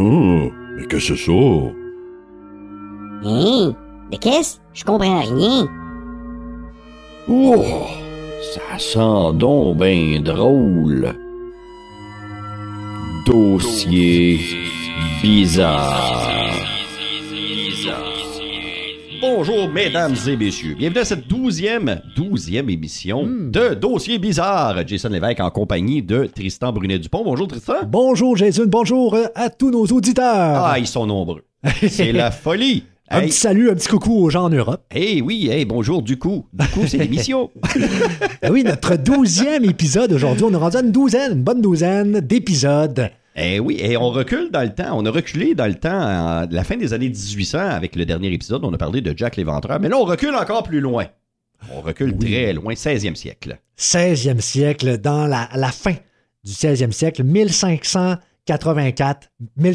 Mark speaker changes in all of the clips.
Speaker 1: Oh, mais qu'est-ce que c'est ça?
Speaker 2: Hein? De qu'est-ce? Je comprends rien.
Speaker 1: Oh, ça sent donc ben drôle. Dossier bizarre.
Speaker 3: Bonjour, mesdames et messieurs. Bienvenue à cette 12e émission de Dossier bizarre. Jason Lévesque en compagnie de Tristan Brunet-Dupont. Bonjour, Tristan.
Speaker 4: Bonjour, Jason. Bonjour à tous nos auditeurs.
Speaker 3: Ah, ils sont nombreux. C'est la folie.
Speaker 4: Un petit salut, un petit coucou aux gens en Europe.
Speaker 3: Oui, bonjour, du coup, c'est l'émission.
Speaker 4: Oui, notre 12e épisode aujourd'hui. On est rendu à une bonne douzaine d'épisodes.
Speaker 3: Oui, et on recule dans le temps. On a reculé dans le temps à la fin des années 1800 avec le dernier épisode. On a parlé de Jack l'Éventreur. Mais là, on recule encore plus loin. On recule très loin, 16e siècle.
Speaker 4: 16e siècle, dans la fin du 16e siècle, 1584,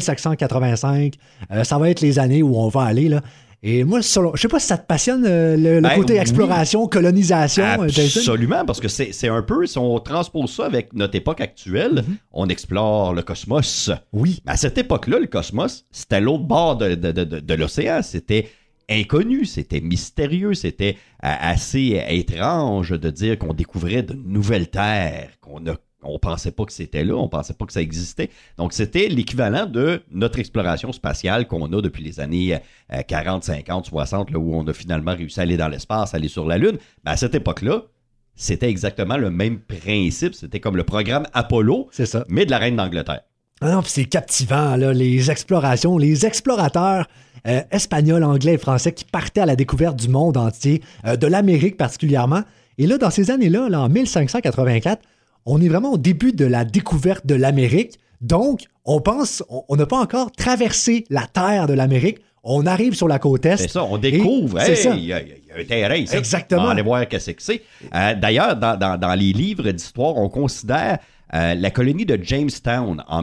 Speaker 4: 1785. Ça va être les années où on va aller, là. Et moi, je sais pas si ça te passionne, le côté exploration, colonisation, Jason?
Speaker 3: Absolument, parce que c'est un peu, si on transpose ça avec notre époque actuelle, on explore le cosmos.
Speaker 4: Oui.
Speaker 3: À cette époque-là, le cosmos, c'était l'autre bord de l'océan. C'était inconnu, c'était mystérieux, c'était assez étrange de dire qu'on découvrait de nouvelles terres, on pensait pas que c'était là, on pensait pas que ça existait. Donc, c'était l'équivalent de notre exploration spatiale qu'on a depuis les années 40, 50, 60, là, où on a finalement réussi à aller dans l'espace, aller sur la Lune. Mais à cette époque-là, c'était exactement le même principe. C'était comme le programme Apollo,
Speaker 4: c'est ça,
Speaker 3: mais de la reine d'Angleterre.
Speaker 4: Ah non, c'est captivant, là, les explorations, les explorateurs espagnols, anglais et français qui partaient à la découverte du monde entier, de l'Amérique particulièrement. Et là, dans ces années-là, là, en 1584, on est vraiment au début de la découverte de l'Amérique. Donc, on n'a pas encore traversé la terre de l'Amérique. On arrive sur la côte Est.
Speaker 3: C'est ça, on découvre. Il y a un terrain ici.
Speaker 4: Exactement.
Speaker 3: On va aller voir qu'est-ce que c'est. D'ailleurs, dans les livres d'histoire, on considère la colonie de Jamestown en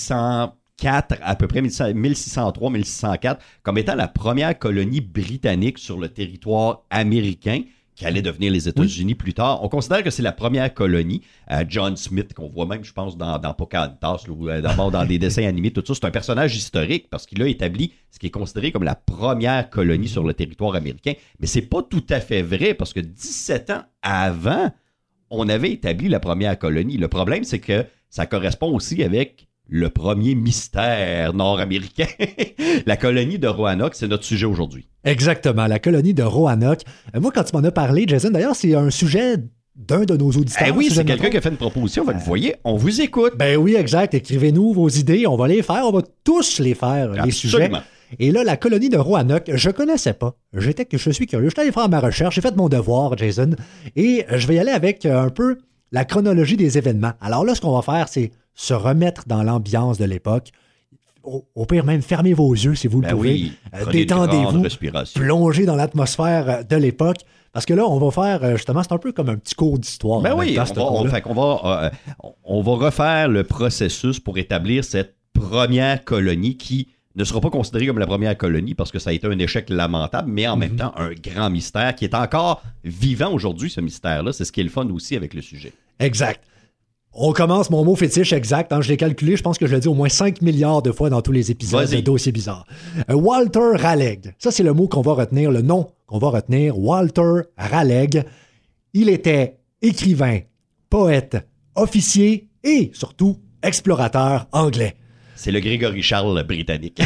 Speaker 3: 1604, à peu près 1603-1604, comme étant la première colonie britannique sur le territoire américain, qui allait devenir les États-Unis plus tard. On considère que c'est la première colonie. John Smith, qu'on voit même, je pense, dans Pocahontas, ou d'abord dans des dessins animés, tout ça, c'est un personnage historique parce qu'il a établi ce qui est considéré comme la première colonie sur le territoire américain. Mais c'est pas tout à fait vrai parce que 17 ans avant, on avait établi la première colonie. Le problème, c'est que ça correspond aussi avec le premier mystère nord-américain. La colonie de Roanoke, c'est notre sujet aujourd'hui.
Speaker 4: Exactement, la colonie de Roanoke. Moi, quand tu m'en as parlé, Jason, d'ailleurs, c'est un sujet d'un de nos auditeurs.
Speaker 3: Oui, c'est quelqu'un qui a fait une proposition. Vous voyez, on vous écoute.
Speaker 4: Ben oui, exact. Écrivez-nous vos idées. On va les faire. On va tous les faire, les sujets. Et là, la colonie de Roanoke, je connaissais pas. Je suis curieux. Je suis allé faire ma recherche. J'ai fait mon devoir, Jason. Et je vais y aller avec un peu la chronologie des événements. Alors là, ce qu'on va faire, c'est se remettre dans l'ambiance de l'époque. Au pire, même, fermez vos yeux si vous le pouvez.
Speaker 3: Oui,
Speaker 4: détendez-vous, plongez dans l'atmosphère de l'époque. Parce que là, on va faire, justement, c'est un peu comme un petit cours d'histoire.
Speaker 3: Ben oui, on va refaire le processus pour établir cette première colonie qui ne sera pas considérée comme la première colonie parce que ça a été un échec lamentable, mais en même temps, un grand mystère qui est encore vivant aujourd'hui, ce mystère-là. C'est ce qui est le fun aussi avec le sujet.
Speaker 4: Exact. On commence, mon mot fétiche exact, je l'ai calculé, je pense que je l'ai dit au moins 5 milliards de fois dans tous les épisodes de Dossier bizarre. Walter Raleigh, ça c'est le mot qu'on va retenir, le nom qu'on va retenir, Walter Raleigh. Il était écrivain, poète, officier et surtout explorateur anglais.
Speaker 3: C'est le Grégory Charles britannique.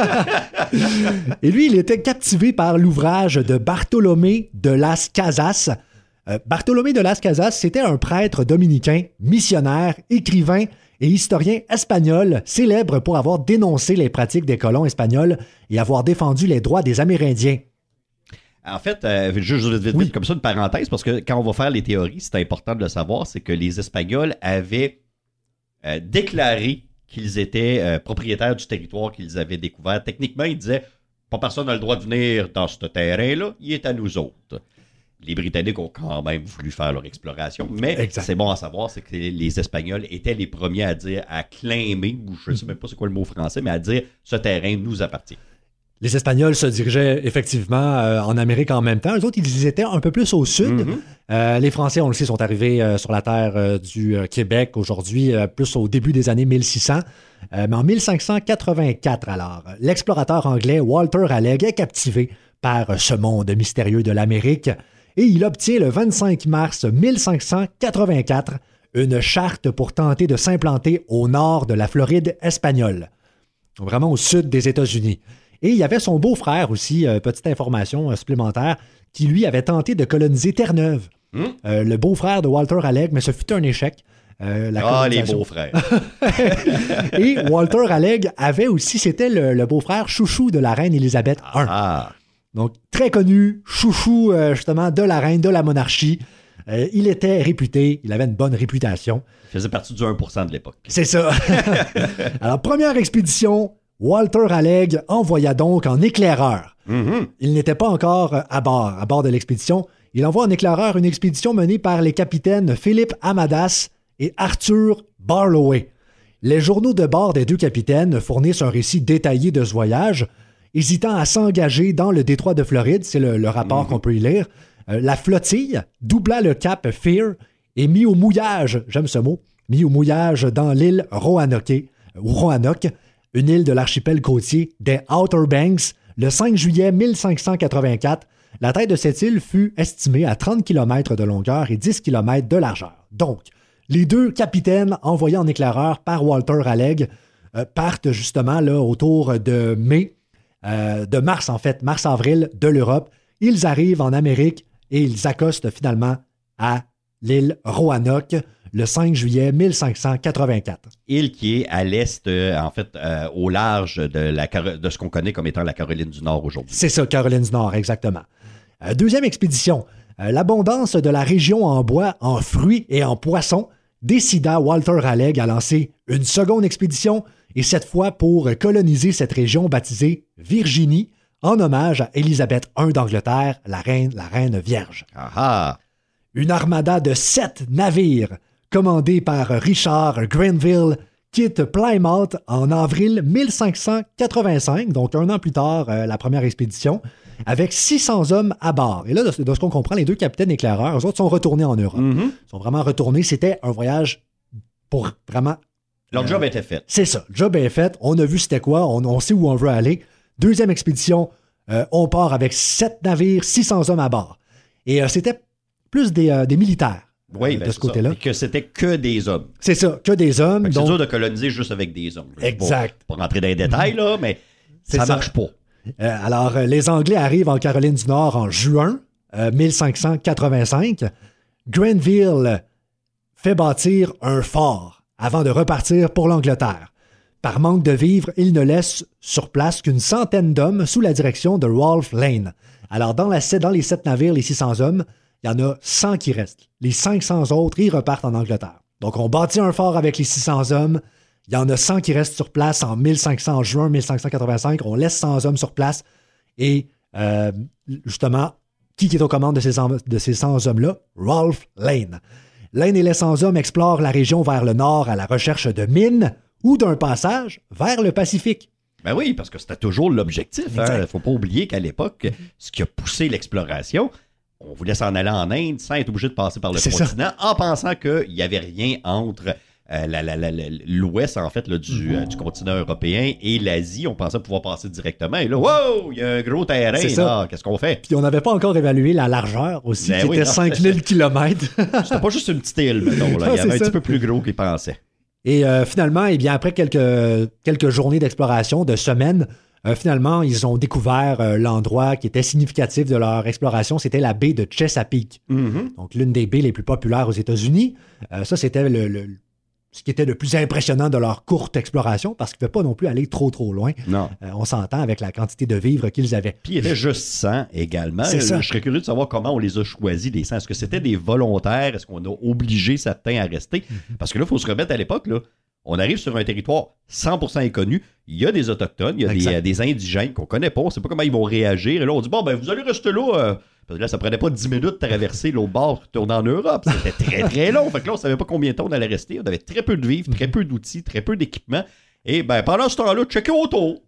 Speaker 4: Et lui, il était captivé par l'ouvrage de Bartolomé de Las Casas. Bartolomé de Las Casas, c'était un prêtre dominicain, missionnaire, écrivain et historien espagnol, célèbre pour avoir dénoncé les pratiques des colons espagnols et avoir défendu les droits des Amérindiens.
Speaker 3: En fait, juste vite, comme ça, une parenthèse, parce que quand on va faire les théories, c'est important de le savoir, c'est que les Espagnols avaient déclaré qu'ils étaient propriétaires du territoire qu'ils avaient découvert. Techniquement, ils disaient « Pas personne n'a le droit de venir dans ce terrain-là, il est à nous autres ». Les Britanniques ont quand même voulu faire leur exploration, mais c'est bon à savoir, c'est que les Espagnols étaient les premiers à dire, à claimer, ou je ne sais même pas c'est quoi le mot français, mais à dire « ce terrain nous appartient ».
Speaker 4: Les Espagnols se dirigeaient effectivement en Amérique en même temps. Les autres, ils étaient un peu plus au sud. Les Français, on le sait, sont arrivés sur la terre du Québec aujourd'hui, plus au début des années 1600. Mais en 1584, alors, l'explorateur anglais Walter Raleigh est captivé par ce monde mystérieux de l'Amérique et il obtient le 25 mars 1584 une charte pour tenter de s'implanter au nord de la Floride espagnole, vraiment au sud des États-Unis. Et il y avait son beau-frère aussi, petite information supplémentaire, qui lui avait tenté de coloniser Terre-Neuve. Le beau-frère de Walter Raleigh, mais ce fut un échec.
Speaker 3: Les beaux-frères.
Speaker 4: Et Walter Raleigh avait aussi, c'était le beau-frère chouchou de la reine Élisabeth I. Donc, très connu, chouchou justement de la reine, de la monarchie. Il était réputé, il avait une bonne réputation.
Speaker 3: Il faisait partie du 1% de l'époque.
Speaker 4: C'est ça. Alors, première expédition, Walter Raleigh envoya donc en éclaireur. Il n'était pas encore à bord de l'expédition. Il envoie en éclaireur une expédition menée par les capitaines Philip Amadas et Arthur Barloway. Les journaux de bord des deux capitaines fournissent un récit détaillé de ce voyage. Hésitant à s'engager dans le détroit de Floride, c'est le rapport qu'on peut y lire, la flottille doubla le cap Fear et mit au mouillage, j'aime ce mot, mis au mouillage dans l'île Roanoke, une île de l'archipel côtier des Outer Banks, le 5 juillet 1584. La taille de cette île fut estimée à 30 km de longueur et 10 km de largeur. Donc, les deux capitaines envoyés en éclaireur par Walter Raleigh partent justement là, autour de mars-avril de l'Europe. Ils arrivent en Amérique et ils accostent finalement à l'île Roanoke le 5 juillet 1584.
Speaker 3: Île qui est à l'est, au large de ce qu'on connaît comme étant la Caroline du Nord aujourd'hui.
Speaker 4: C'est ça, Caroline du Nord, exactement. Deuxième expédition. L'abondance de la région en bois, en fruits et en poissons décida Walter Raleigh à lancer une seconde expédition et cette fois pour coloniser cette région baptisée Virginie en hommage à Élisabeth I d'Angleterre, la reine vierge. Une armada de 7 navires commandée par Richard Grenville quitte Plymouth en avril 1585, donc un an plus tard, la première expédition, avec 600 hommes à bord. Et là, de ce qu'on comprend, les deux capitaines éclaireurs, eux autres sont retournés en Europe. Ils sont vraiment retournés. C'était un voyage pour vraiment...
Speaker 3: Leur job était fait.
Speaker 4: C'est ça. Le job est fait. On a vu c'était quoi. On sait où on veut aller. Deuxième expédition, on part avec 7 navires, 600 hommes à bord. Et c'était plus des militaires.
Speaker 3: Oui,
Speaker 4: de ce côté-là.
Speaker 3: Et que c'était que des hommes.
Speaker 4: C'est ça, que des hommes.
Speaker 3: C'est dur de coloniser juste avec des hommes.
Speaker 4: Exact.
Speaker 3: Pas rentrer dans les détails, là, mais ça marche pas.
Speaker 4: Alors, les Anglais arrivent en Caroline du Nord en juin 1585. Grenville fait bâtir un fort avant de repartir pour l'Angleterre. Par manque de vivres, il ne laisse sur place qu'une centaine d'hommes sous la direction de Rolfe Lane. Alors, dans les 7 navires, les 600 hommes, il y en a 100 qui restent. Les 500 autres, ils repartent en Angleterre. Donc, on bâtit un fort avec les 600 hommes. Il y en a 100 qui restent sur place en juin 1585. On laisse 100 hommes sur place. Et justement, qui est aux commandes de ces 100 hommes-là? Rolfe Lane. Lane et les 100 hommes explorent la région vers le nord à la recherche de mines ou d'un passage vers le Pacifique.
Speaker 3: Ben oui, parce que c'était toujours l'objectif. Il ne faut pas oublier qu'à l'époque, ce qui a poussé l'exploration, on voulait s'en aller en Inde sans être obligé de passer par le continent, en pensant qu'il n'y avait rien entre l'ouest, en fait, là, du continent européen et l'Asie. On pensait pouvoir passer directement. Et là, wow, il y a un gros terrain. Là, qu'est-ce qu'on fait?
Speaker 4: Puis on n'avait pas encore évalué la largeur aussi, qui était 5000 km.
Speaker 3: C'était pas juste une petite île, mettons, là. Il y avait un petit peu plus gros qu'ils pensaient.
Speaker 4: Et finalement, eh bien, après quelques journées d'exploration, de semaines, finalement, ils ont découvert l'endroit qui était significatif de leur exploration. C'était la baie de Chesapeake. Donc, l'une des baies les plus populaires aux États-Unis. Ça, c'était ce qui était le plus impressionnant de leur courte exploration, parce qu'ils ne pouvaient pas non plus aller trop loin.
Speaker 3: Non.
Speaker 4: On s'entend avec la quantité de vivres qu'ils avaient.
Speaker 3: Puis il y avait juste 100 également.
Speaker 4: C'est ça.
Speaker 3: Je serais curieux de savoir comment on les a choisis, les 100. Est-ce que c'était des volontaires? Est-ce qu'on a obligé certains à rester? Parce que là, il faut se remettre à l'époque, là. On arrive sur un territoire 100% inconnu. Il y a des Autochtones, il y a des indigènes qu'on ne connaît pas. On ne sait pas comment ils vont réagir. Et là, on dit, bon, ben, vous allez rester là. Parce que là, ça prenait pas 10 minutes de traverser l'autre bord, retourner en Europe. C'était très, très long. Fait que là, on savait pas combien de temps on allait rester. On avait très peu de vivres, très peu d'outils, très peu d'équipements. Et ben, pendant ce temps-là, checker autour.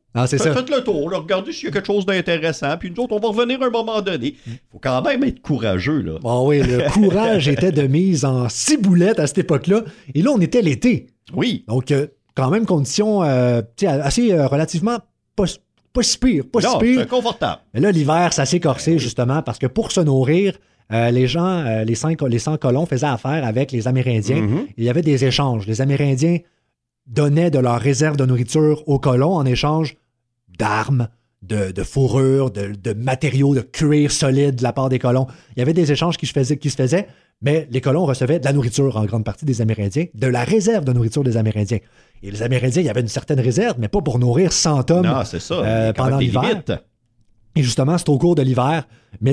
Speaker 4: Ah, c'est ça.
Speaker 3: Faites le tour, là, regardez s'il y a quelque chose d'intéressant, puis nous autres, on va revenir à un moment donné. Il faut quand même être courageux, là.
Speaker 4: Bon, oui, le courage était de mise en ciboulette à cette époque-là. Et là, on était l'été.
Speaker 3: Oui.
Speaker 4: Donc, quand même, conditions assez relativement pas si pire. Pas si pire.
Speaker 3: C'est confortable.
Speaker 4: Mais là, l'hiver, ça s'est corsé, justement, parce que pour se nourrir, les gens, les 100 colons faisaient affaire avec les Amérindiens.
Speaker 3: Mm-hmm.
Speaker 4: Il y avait des échanges. Les Amérindiens donnaient de leurs réserves de nourriture aux colons en échange d'armes, de fourrures, de matériaux, de cuir solide de la part des colons. Il y avait des échanges qui se faisaient, mais les colons recevaient de la nourriture en grande partie des Amérindiens, de la réserve de nourriture des Amérindiens. Et les Amérindiens, il y avait une certaine réserve, mais pas pour nourrir 100 hommes
Speaker 3: Non, c'est ça.
Speaker 4: pendant l'hiver. Et justement, c'est au cours de l'hiver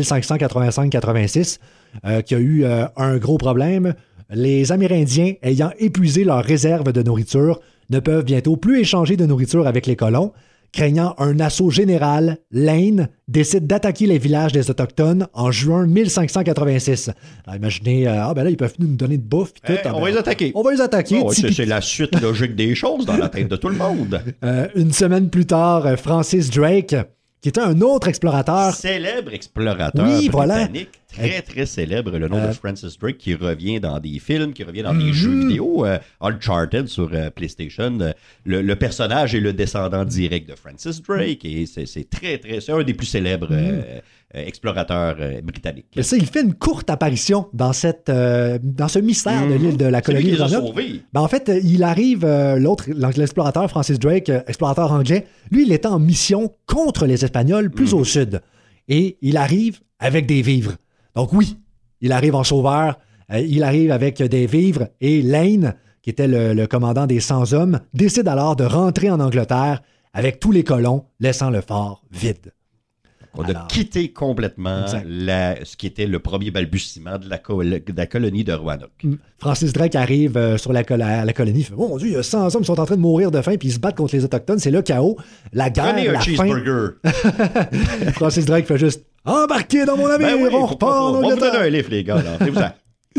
Speaker 4: 1585-86 qu'il y a eu un gros problème. Les Amérindiens, ayant épuisé leurs réserves de nourriture, ne peuvent bientôt plus échanger de nourriture avec les colons. Craignant un assaut général, Lane décide d'attaquer les villages des Autochtones en juin 1586. Alors imaginez, là, ils peuvent nous donner de bouffe. Puis tout.
Speaker 3: On va les attaquer.
Speaker 4: On va les attaquer.
Speaker 3: C'est la suite logique des choses dans la tête de tout le monde.
Speaker 4: Une semaine plus tard, Francis Drake, qui était un autre explorateur.
Speaker 3: Célèbre explorateur britannique. Très, très célèbre, le nom de Francis Drake, qui revient dans des films, qui revient dans des jeux vidéo. Uncharted sur PlayStation. Le personnage est le descendant direct de Francis Drake. Et c'est très, très... C'est un des plus célèbres explorateurs britanniques.
Speaker 4: Et ça, il fait une courte apparition dans ce mystère de l'île de la colonie de Roanoke. En fait, il arrive, l'explorateur Francis Drake, explorateur anglais, lui, il était en mission contre les Espagnols, plus au sud. Et il arrive avec des vivres. Donc oui, il arrive en sauveur, il arrive avec des vivres, et Lane, qui était le commandant des 100 hommes, décide alors de rentrer en Angleterre avec tous les colons, laissant le fort vide.
Speaker 3: On a quitté complètement ce qui était le premier balbutiement de la colonie de Roanoke.
Speaker 4: Francis Drake arrive sur la colonie. Il fait, oh mon Dieu, il y a 100 hommes qui sont en train de mourir de faim puis ils se battent contre les Autochtones. C'est le chaos, la guerre,
Speaker 3: Prenez un
Speaker 4: la
Speaker 3: cheeseburger.
Speaker 4: faim. Francis Drake fait juste embarquer dans mon navire, on repart en
Speaker 3: On va vous
Speaker 4: Angleterre.
Speaker 3: donner un livre, les gars. Là.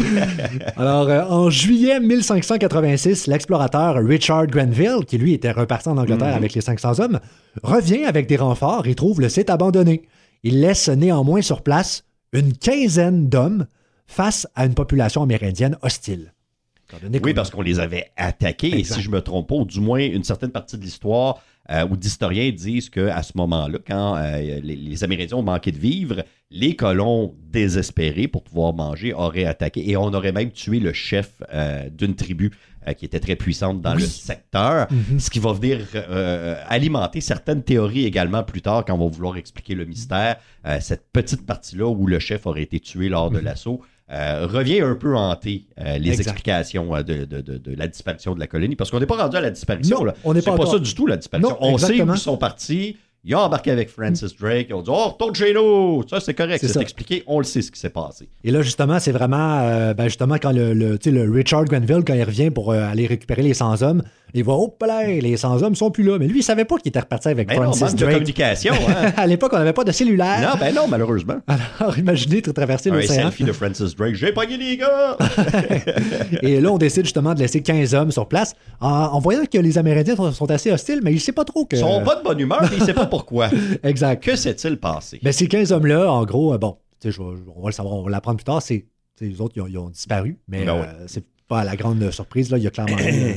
Speaker 4: Alors, en juillet 1586, l'explorateur Richard Grenville, qui lui était reparti en Angleterre avec les 500 hommes, revient avec des renforts et trouve le site abandonné. Il laisse néanmoins sur place une quinzaine d'hommes face à une population amérindienne hostile.
Speaker 3: Oui, parce qu'on les avait attaqués, et si je me trompe pas, ou du moins une certaine partie de l'histoire où d'historiens disent qu'à ce moment-là, quand les Amérindiens ont manqué de vivres, les colons désespérés pour pouvoir manger auraient attaqué, et on aurait même tué le chef d'une tribu qui était très puissante dans le secteur, ce qui va venir alimenter certaines théories également plus tard quand on va vouloir expliquer le mystère. Cette petite partie-là où le chef aurait été tué lors de l'assaut revient un peu hanter les explications de la disparition de la colonie, parce qu'on n'est pas rendu à la disparition.
Speaker 4: Non,
Speaker 3: là.
Speaker 4: on n'est pas
Speaker 3: ça du tout, la disparition.
Speaker 4: Non,
Speaker 3: on sait
Speaker 4: exactement.
Speaker 3: où ils sont partis. Ils ont embarqué avec Francis Drake. Ils ont dit « Oh, retourne chez nous! » Ça, c'est correct. C'est expliqué. On le sait ce qui s'est passé.
Speaker 4: Et là, justement, c'est vraiment... justement, quand le Richard Grenville, quand il revient pour aller récupérer les 100 hommes, il voit « Oh, là, les 100 hommes sont plus là. » Mais lui, il savait pas qu'il était reparti avec Francis
Speaker 3: Drake. De communication. Hein?
Speaker 4: À l'époque, on n'avait pas de cellulaire.
Speaker 3: Non, malheureusement.
Speaker 4: Alors, imaginez traverser l'océan.
Speaker 3: Un selfie de Francis Drake. « J'ai pogné les gars! »
Speaker 4: Et là, on décide justement de laisser 15 hommes sur place en voyant que les Amérindiens sont assez hostiles, mais il ne sait pas trop que...
Speaker 3: Ils sont pas de bonne humeur, mais il ne sait pas pourquoi.
Speaker 4: Exact.
Speaker 3: Que s'est-il passé?
Speaker 4: Ben, ces 15 hommes-là, en gros, on va le savoir, on va l'apprendre plus tard, les autres, ils ont disparu, mais c'est pas la grande surprise, là, il y a clairement...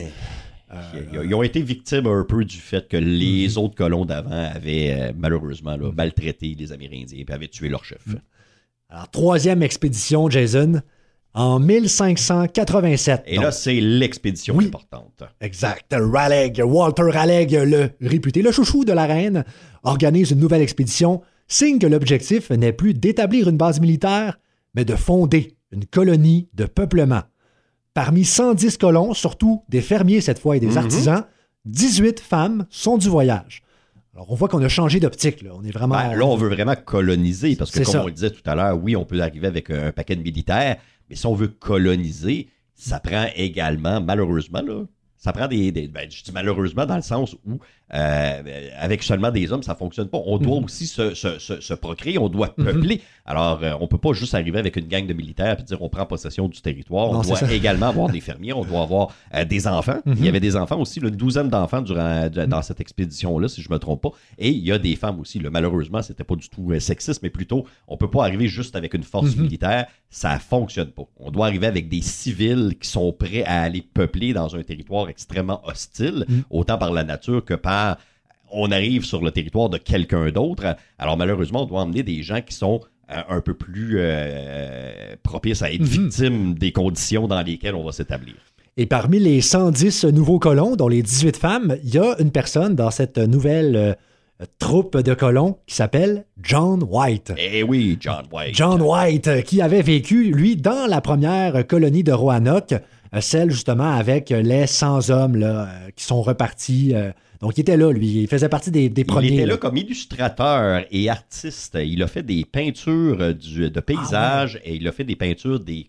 Speaker 3: Ils ont été victimes un peu du fait que les autres colons d'avant avaient malheureusement maltraité les Amérindiens et avaient tué leur chef.
Speaker 4: Alors, troisième expédition, Jason, en 1587.
Speaker 3: Et là, c'est l'expédition importante.
Speaker 4: Exact. Walter Raleigh, le réputé, le chouchou de la reine, organise une nouvelle expédition, signe que l'objectif n'est plus d'établir une base militaire, mais de fonder une colonie de peuplement. Parmi 110 colons, surtout des fermiers cette fois et des artisans, 18 femmes sont du voyage. Alors, on voit qu'on a changé d'optique. Là. On est vraiment...
Speaker 3: là, on veut vraiment coloniser, parce que comme
Speaker 4: ça.
Speaker 3: on le disait tout à l'heure, oui, on peut arriver avec un paquet de militaires, mais si on veut coloniser, ça prend également, malheureusement, là, Ça prend ben, je dis malheureusement dans le sens où avec seulement des hommes, ça fonctionne pas. On doit aussi se procréer, on doit peupler. Alors, on peut pas juste arriver avec une gang de militaires et dire on prend possession du territoire. On doit également avoir des fermiers, on doit avoir des enfants. Il y avait des enfants aussi, une douzaine d'enfants dans cette expédition-là, si je me trompe pas. Et il y a des femmes aussi. Là. Malheureusement, c'était pas du tout sexiste, mais plutôt, on peut pas arriver juste avec une force militaire. Ça fonctionne pas. On doit arriver avec des civils qui sont prêts à aller peupler dans un territoire extrêmement hostile, autant par la nature que par on arrive sur le territoire de quelqu'un d'autre. Alors malheureusement, on doit emmener des gens qui sont un peu plus propices à être victimes des conditions dans lesquelles on va s'établir.
Speaker 4: Et parmi les 110 nouveaux colons, dont les 18 femmes, il y a une personne dans cette nouvelle troupe de colons qui s'appelle John White.
Speaker 3: Eh oui, John White.
Speaker 4: John White, qui avait vécu, lui, dans la première colonie de Roanoke, celle justement avec les 100 hommes là, qui sont repartis. Donc, il était là, lui. Il faisait partie des premiers.
Speaker 3: Il était là comme illustrateur et artiste. Il a fait des peintures de paysages et il a fait des peintures des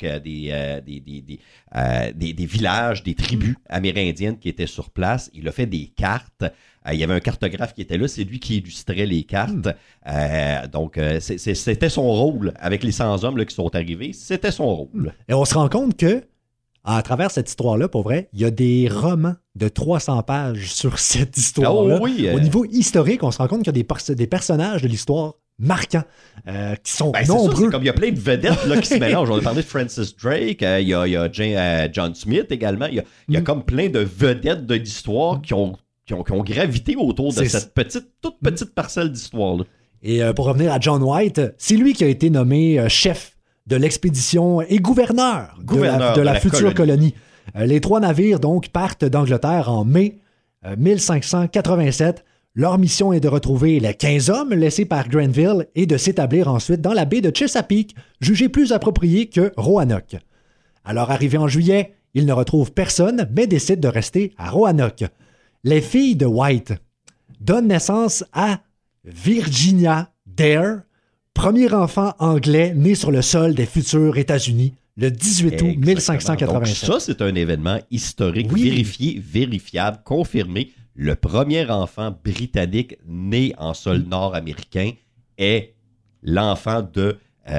Speaker 3: villages, des tribus amérindiennes qui étaient sur place. Il a fait des cartes. Il y avait un cartographe qui était là. C'est lui qui illustrait les cartes. Donc, c'était son rôle. Avec les 100 hommes là, qui sont arrivés, c'était son rôle.
Speaker 4: Et on se rend compte que à travers cette histoire-là, pour vrai, il y a des romans de 300 pages sur cette histoire-là.
Speaker 3: Oh oui,
Speaker 4: Au niveau historique, on se rend compte qu'il y a des personnages de l'histoire marquants qui sont nombreux.
Speaker 3: C'est comme il y a plein de vedettes là, qui se mélangent. On a parlé de Francis Drake, il y a John Smith également. Il y a comme plein de vedettes de l'histoire qui ont gravité autour de cette toute petite parcelle d'histoire-là.
Speaker 4: Et pour revenir à John White, c'est lui qui a été nommé chef de l'expédition et gouverneur de la future colonie. Les 3 navires, donc, partent d'Angleterre en mai 1587. Leur mission est de retrouver les 15 hommes laissés par Grenville et de s'établir ensuite dans la baie de Chesapeake, jugée plus appropriée que Roanoke. Alors, arrivés en juillet, ils ne retrouvent personne, mais décident de rester à Roanoke. Les filles de White donnent naissance à Virginia Dare, premier enfant anglais né sur le sol des futurs États-Unis, le 18 août 1587.
Speaker 3: Donc ça, c'est un événement historique, vérifiable, confirmé. Le premier enfant britannique né en sol nord-américain est l'enfant de...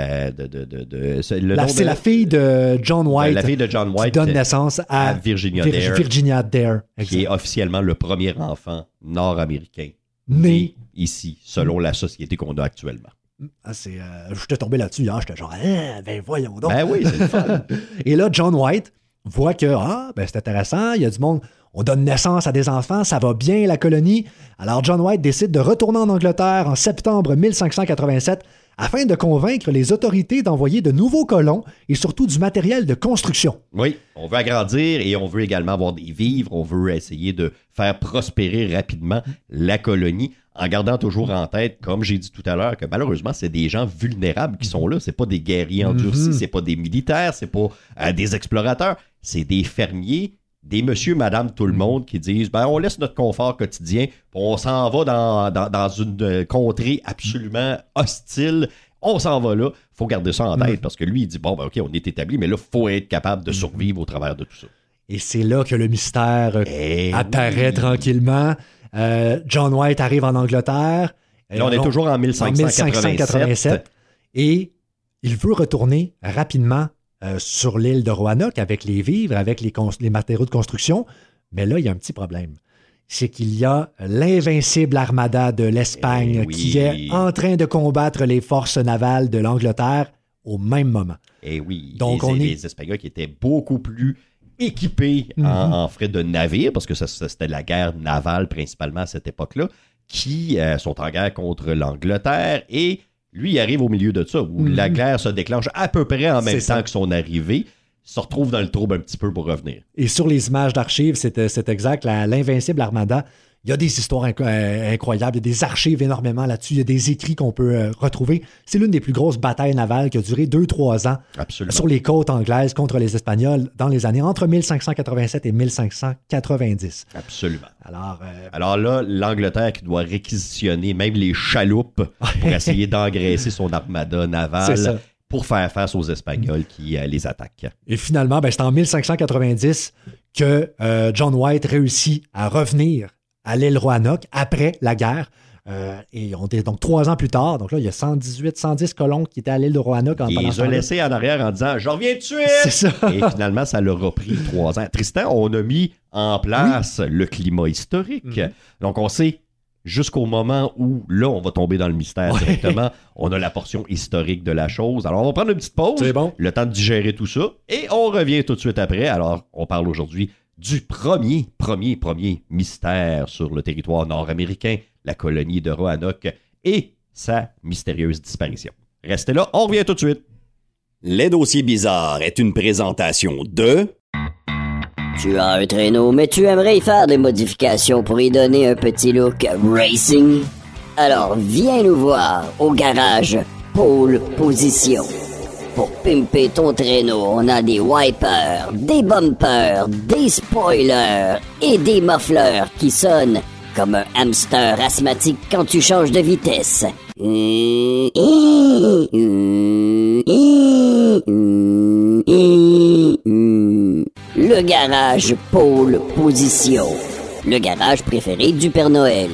Speaker 4: c'est la fille de John White, qui donne naissance à Virginia Dare,
Speaker 3: qui est officiellement le premier enfant nord-américain né ici, selon la société qu'on a actuellement.
Speaker 4: J'étais tombé là-dessus hier, j'étais genre, ben voyons donc.
Speaker 3: Ben oui, c'est le fun.
Speaker 4: Et là, John White voit que, c'est intéressant, il y a du monde, on donne naissance à des enfants, ça va bien la colonie. Alors John White décide de retourner en Angleterre en septembre 1587 afin de convaincre les autorités d'envoyer de nouveaux colons et surtout du matériel de construction.
Speaker 3: Oui, on veut agrandir et on veut également avoir des vivres, on veut essayer de faire prospérer rapidement la colonie en gardant toujours en tête, comme j'ai dit tout à l'heure, que malheureusement, c'est des gens vulnérables qui sont là. C'est pas des guerriers endurcis, c'est pas des militaires, c'est pas des explorateurs, c'est des fermiers, des monsieur, madame, tout le monde qui disent on laisse notre confort quotidien, on s'en va dans une contrée absolument hostile. On s'en va là. Il faut garder ça en tête parce que lui, il dit OK, on est établi, mais là, il faut être capable de survivre au travers de tout ça.
Speaker 4: Et c'est là que le mystère apparaît tranquillement. John White arrive en Angleterre.
Speaker 3: Là, on est toujours en 1587.
Speaker 4: Et il veut retourner rapidement sur l'île de Roanoke avec les vivres, avec les matériaux de construction. Mais là, il y a un petit problème. C'est qu'il y a l'invincible armada de l'Espagne qui est en train de combattre les forces navales de l'Angleterre au même moment.
Speaker 3: Et oui, donc les Espagnols qui étaient beaucoup plus équipés en frais de navires, parce que c'était la guerre navale principalement à cette époque-là, qui sont en guerre contre l'Angleterre et lui, il arrive au milieu de ça, où la guerre se déclenche à peu près en même temps que son arrivée, se retrouve dans le trouble un petit peu pour revenir. Et
Speaker 4: sur les images d'archives, c'est exact, l'invincible armada, il y a des histoires incroyables, il y a des archives énormément là-dessus, il y a des écrits qu'on peut retrouver. C'est l'une des plus grosses batailles navales qui a duré 2-3 ans sur les côtes anglaises contre les Espagnols dans les années entre 1587 et 1590.
Speaker 3: Absolument. Alors là, l'Angleterre qui doit réquisitionner même les chaloupes pour essayer d'engraisser son armada navale pour faire face aux Espagnols qui les attaquent.
Speaker 4: Et finalement, c'est en 1590 que John White réussit à revenir à l'île Roanoke après la guerre. Et on était donc 3 ans plus tard. Donc là, il y a 110 colons qui étaient à l'île de Roanoke.
Speaker 3: Ils les ont laissés en arrière en disant « Je reviens tout de suite! »
Speaker 4: C'est ça.
Speaker 3: Et finalement, ça leur a pris 3 ans. Tristan, on a mis en place le climat historique. Donc, on sait jusqu'au moment où, là, on va tomber dans le mystère directement. On a la portion historique de la chose. Alors, on va prendre une petite pause.
Speaker 4: C'est bon.
Speaker 3: Le temps de digérer tout ça. Et on revient tout de suite après. Alors, on parle aujourd'hui du premier mystère sur le territoire nord-américain, la colonie de Roanoke et sa mystérieuse disparition. Restez là, on revient tout de suite.
Speaker 5: Les dossiers bizarres est une présentation de...
Speaker 2: Tu as un traîneau, mais tu aimerais y faire des modifications pour y donner un petit look racing? Alors viens nous voir au garage Pôle Position. Pour pimper ton traîneau, on a des wipers, des bumpers, des spoilers et des muffleurs qui sonnent comme un hamster asthmatique quand tu changes de vitesse. Le garage Pôle Position. Le garage préféré du Père Noël.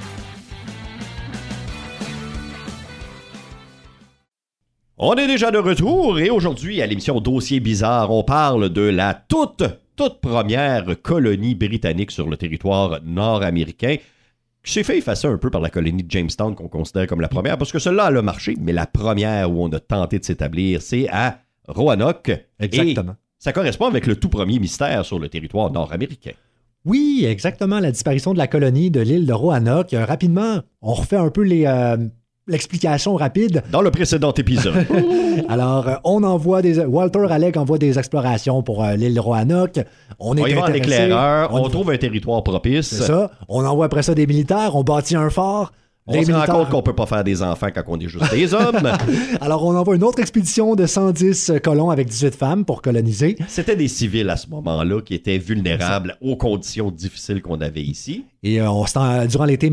Speaker 3: On est déjà de retour et aujourd'hui, à l'émission Dossier bizarre, on parle de la toute première colonie britannique sur le territoire nord-américain qui s'est fait effacer un peu par la colonie de Jamestown qu'on considère comme la première parce que celle-là, elle a marché, mais la première où on a tenté de s'établir, c'est à Roanoke.
Speaker 4: Exactement.
Speaker 3: Et ça correspond avec le tout premier mystère sur le territoire nord-américain.
Speaker 4: Oui, exactement, la disparition de la colonie de l'île de Roanoke. Rapidement, on refait un peu l'explication rapide.
Speaker 3: Dans le précédent épisode.
Speaker 4: Alors, Walter Alec envoie des explorations pour l'île de Roanoke. On
Speaker 3: y va en éclaireur, on trouve un territoire propice.
Speaker 4: C'est ça. On envoie après ça des militaires, on bâtit un fort.
Speaker 3: On se rend compte qu'on peut pas faire des enfants quand on est juste des hommes.
Speaker 4: Alors, on envoie une autre expédition de 110 colons avec 18 femmes pour coloniser.
Speaker 3: C'était des civils à ce moment-là qui étaient vulnérables aux conditions difficiles qu'on avait ici.
Speaker 4: Et durant l'été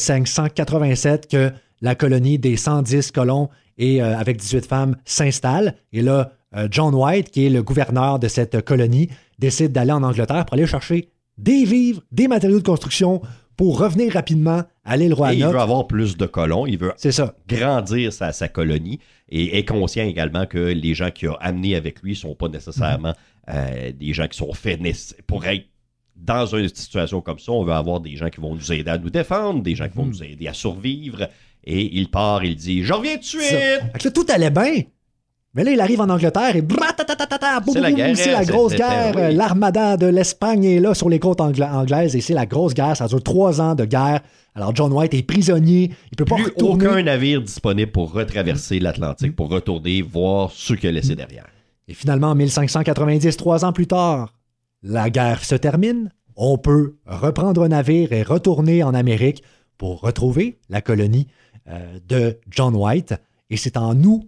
Speaker 4: 1587 que la colonie des 110 colons et avec 18 femmes s'installe. Et là, John White, qui est le gouverneur de cette colonie, décide d'aller en Angleterre pour aller chercher des vivres, des matériaux de construction pour revenir rapidement à l'île Roanoke.
Speaker 3: Et il veut avoir plus de colons, il veut grandir sa colonie et est conscient également que les gens qu'il a amenés avec lui ne sont pas nécessairement des gens qui sont faits pour être dans une situation comme ça. On veut avoir des gens qui vont nous aider à nous défendre, des gens qui vont nous aider à survivre. Et il part, il dit « Je reviens tout de suite! »
Speaker 4: Fait que là, tout allait bien. Mais là, il arrive en Angleterre et c'est la grosse guerre. Oui. L'armada de l'Espagne est là sur les côtes anglaises et c'est la grosse guerre. Ça dure 3 ans de guerre. Alors, John White est prisonnier. Il peut pas retourner.
Speaker 3: Aucun navire disponible pour retraverser l'Atlantique, pour retourner voir ceux qu'il a laissés derrière.
Speaker 4: Et finalement, en 1590, 3 ans plus tard, la guerre se termine. On peut reprendre un navire et retourner en Amérique pour retrouver la colonie de John White. Et c'est en août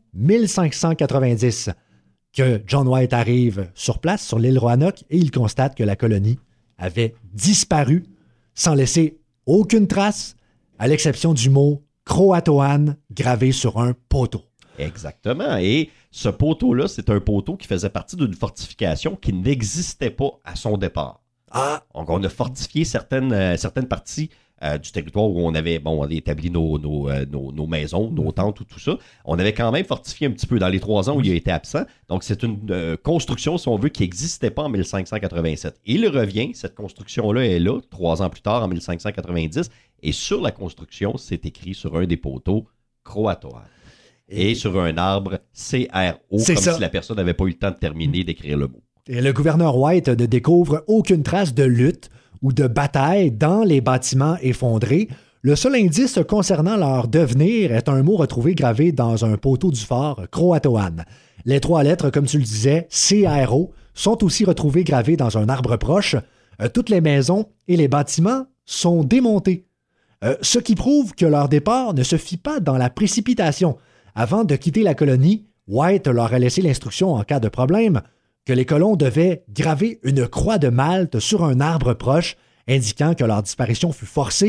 Speaker 4: 1590 que John White arrive sur place, sur l'île Roanoke, et il constate que la colonie avait disparu sans laisser aucune trace, à l'exception du mot Croatoan gravé sur un poteau.
Speaker 3: Exactement. Et ce poteau-là, c'est un poteau qui faisait partie d'une fortification qui n'existait pas à son départ. Donc, on a fortifié certaines parties du territoire où on avait établi nos maisons, nos tentes, tout ça. On avait quand même fortifié un petit peu dans les 3 ans où il a été absent. Donc, c'est une construction, si on veut, qui n'existait pas en 1587. Il revient, cette construction-là est là, 3 ans plus tard, en 1590, et sur la construction, c'est écrit sur un des poteaux Croatoan. Et sur un arbre CRO, comme si la personne n'avait pas eu le temps de terminer d'écrire le mot.
Speaker 4: Et le gouverneur White ne découvre aucune trace de lutte ou de bataille dans les bâtiments effondrés. Le seul indice concernant leur devenir est un mot retrouvé gravé dans un poteau du fort Croatoan. Les 3 lettres, comme tu le disais, CRO, sont aussi retrouvées gravées dans un arbre proche. Toutes les maisons et les bâtiments sont démontés. Ce qui prouve que leur départ ne se fit pas dans la précipitation. Avant de quitter la colonie, White leur a laissé l'instruction en cas de problème que les colons devaient graver une croix de Malte sur un arbre proche, indiquant que leur disparition fut forcée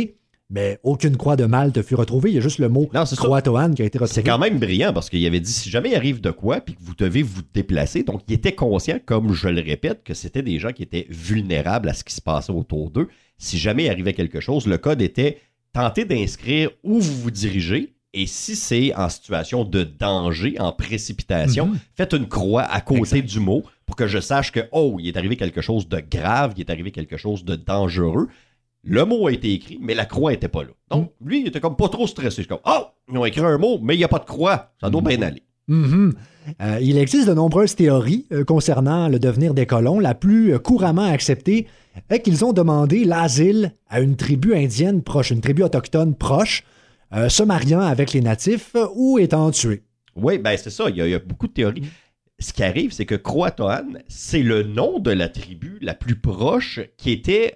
Speaker 4: mais aucune croix de Malte fut retrouvée. Il y a juste le mot
Speaker 3: Non, c'est ça.
Speaker 4: Croatoan qui a été retrouvé.
Speaker 3: C'est quand même brillant parce qu'il avait dit si jamais il arrive de quoi puis que vous devez vous déplacer, donc il était conscient, comme je le répète, que c'était des gens qui étaient vulnérables à ce qui se passait autour d'eux. Si jamais il arrivait quelque chose, le code était tenter d'inscrire où vous vous dirigez et si c'est en situation de danger, en précipitation, faites une croix à côté du mot pour que je sache que, oh, il est arrivé quelque chose de grave, il est arrivé quelque chose de dangereux. Le mot a été écrit, mais la croix n'était pas là. Donc, lui, il était comme pas trop stressé. Je suis comme, oh, ils ont écrit un mot, mais il n'y a pas de croix. Ça doit bien aller.
Speaker 4: Il existe de nombreuses théories concernant le devenir des colons. La plus couramment acceptée est qu'ils ont demandé l'asile à une tribu indienne proche, une tribu autochtone proche, se mariant avec les natifs ou étant tués.
Speaker 3: Oui, ben c'est ça. Il y a beaucoup de théories. Ce qui arrive, c'est que Croatoan, c'est le nom de la tribu la plus proche qui était...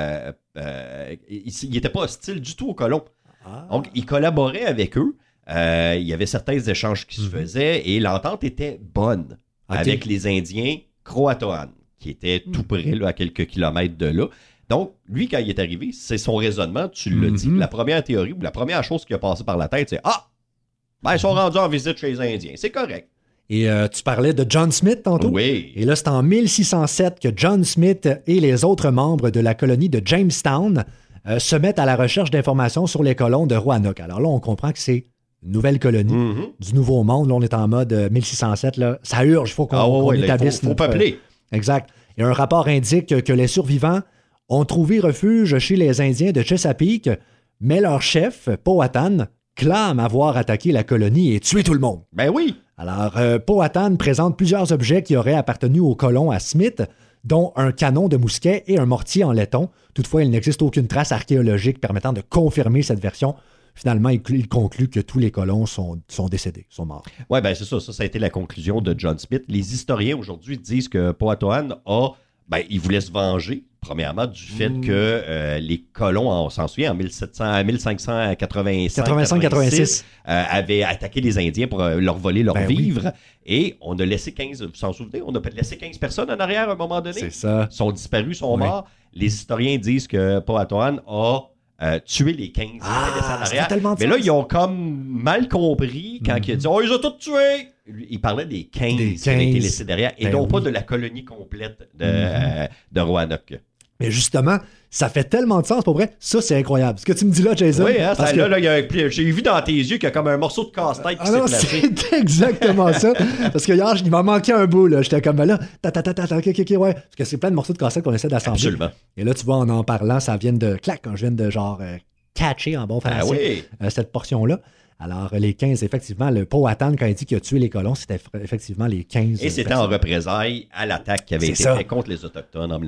Speaker 3: il n'était pas hostile du tout aux colons. Donc, il collaborait avec eux. Il y avait certains échanges qui se faisaient et l'entente était bonne avec les Indiens Croatoan, qui étaient tout près, là, à quelques kilomètres de là. Donc, lui, quand il est arrivé, c'est son raisonnement, tu l'as dit. La première théorie ou la première chose qui a passé par la tête, c'est « Ah! Ben, ils sont rendus en visite chez les Indiens. C'est correct. »
Speaker 4: Et tu parlais de John Smith tantôt?
Speaker 3: Oui.
Speaker 4: Et là, c'est en 1607 que John Smith et les autres membres de la colonie de Jamestown se mettent à la recherche d'informations sur les colons de Roanoke. Alors là, on comprend que c'est une nouvelle colonie du Nouveau Monde. Là, on est en mode 1607. Là. Ça urge, il faut qu'on établisse...
Speaker 3: Il faut peupler.
Speaker 4: Exact. Et un rapport indique que les survivants ont trouvé refuge chez les Indiens de Chesapeake, mais leur chef, Powhatan, clame avoir attaqué la colonie et tué tout le monde.
Speaker 3: Ben oui.
Speaker 4: Alors, Powhatan présente plusieurs objets qui auraient appartenu aux colons à Smith, dont un canon de mousquet et un mortier en laiton. Toutefois, il n'existe aucune trace archéologique permettant de confirmer cette version. Finalement, il conclut que tous les colons sont décédés, sont morts.
Speaker 3: Oui, ben c'est ça. Ça a été la conclusion de John Smith. Les historiens aujourd'hui disent que Powhatan il voulait se venger, premièrement, du fait que les colons, on s'en souvient, en 1585-86, avaient attaqué les Indiens pour leur voler leurs vivres. Et on a laissé 15, vous s'en souvenez, on a laissé 15 personnes en arrière à un moment donné.
Speaker 4: C'est ça.
Speaker 3: Sont disparus, sont morts. Les historiens disent que Powhatan a tué les 15 qui étaient laissés en arrière. Mais là, ils ont comme mal compris quand il a dit « Oh, ils ont tous tués! » Il parlait des 15 qui avaient été laissés derrière et non pas de la colonie complète de Roanoke.
Speaker 4: Mais justement, ça fait tellement de sens pour vrai. Ça, c'est incroyable. Ce que tu me dis là, Jason.
Speaker 3: Oui, j'ai vu dans tes yeux qu'il y a comme un morceau de casse-tête qui s'est placé.
Speaker 4: C'est exactement ça. Parce que hier, il m'a manqué un bout. Là. J'étais comme là, ok, ouais. Parce que c'est plein de morceaux de casse-tête qu'on essaie d'assembler.
Speaker 3: Absolument.
Speaker 4: Et là, tu vois, en parlant, ça vient de clac, quand je viens de genre catcher en bon français cette portion-là. Alors, les 15, effectivement, le Powhatan, quand il dit qu'il a tué les colons, c'était effectivement les 15.
Speaker 3: Et c'était en représailles à l'attaque qui avait été faite contre les Autochtones en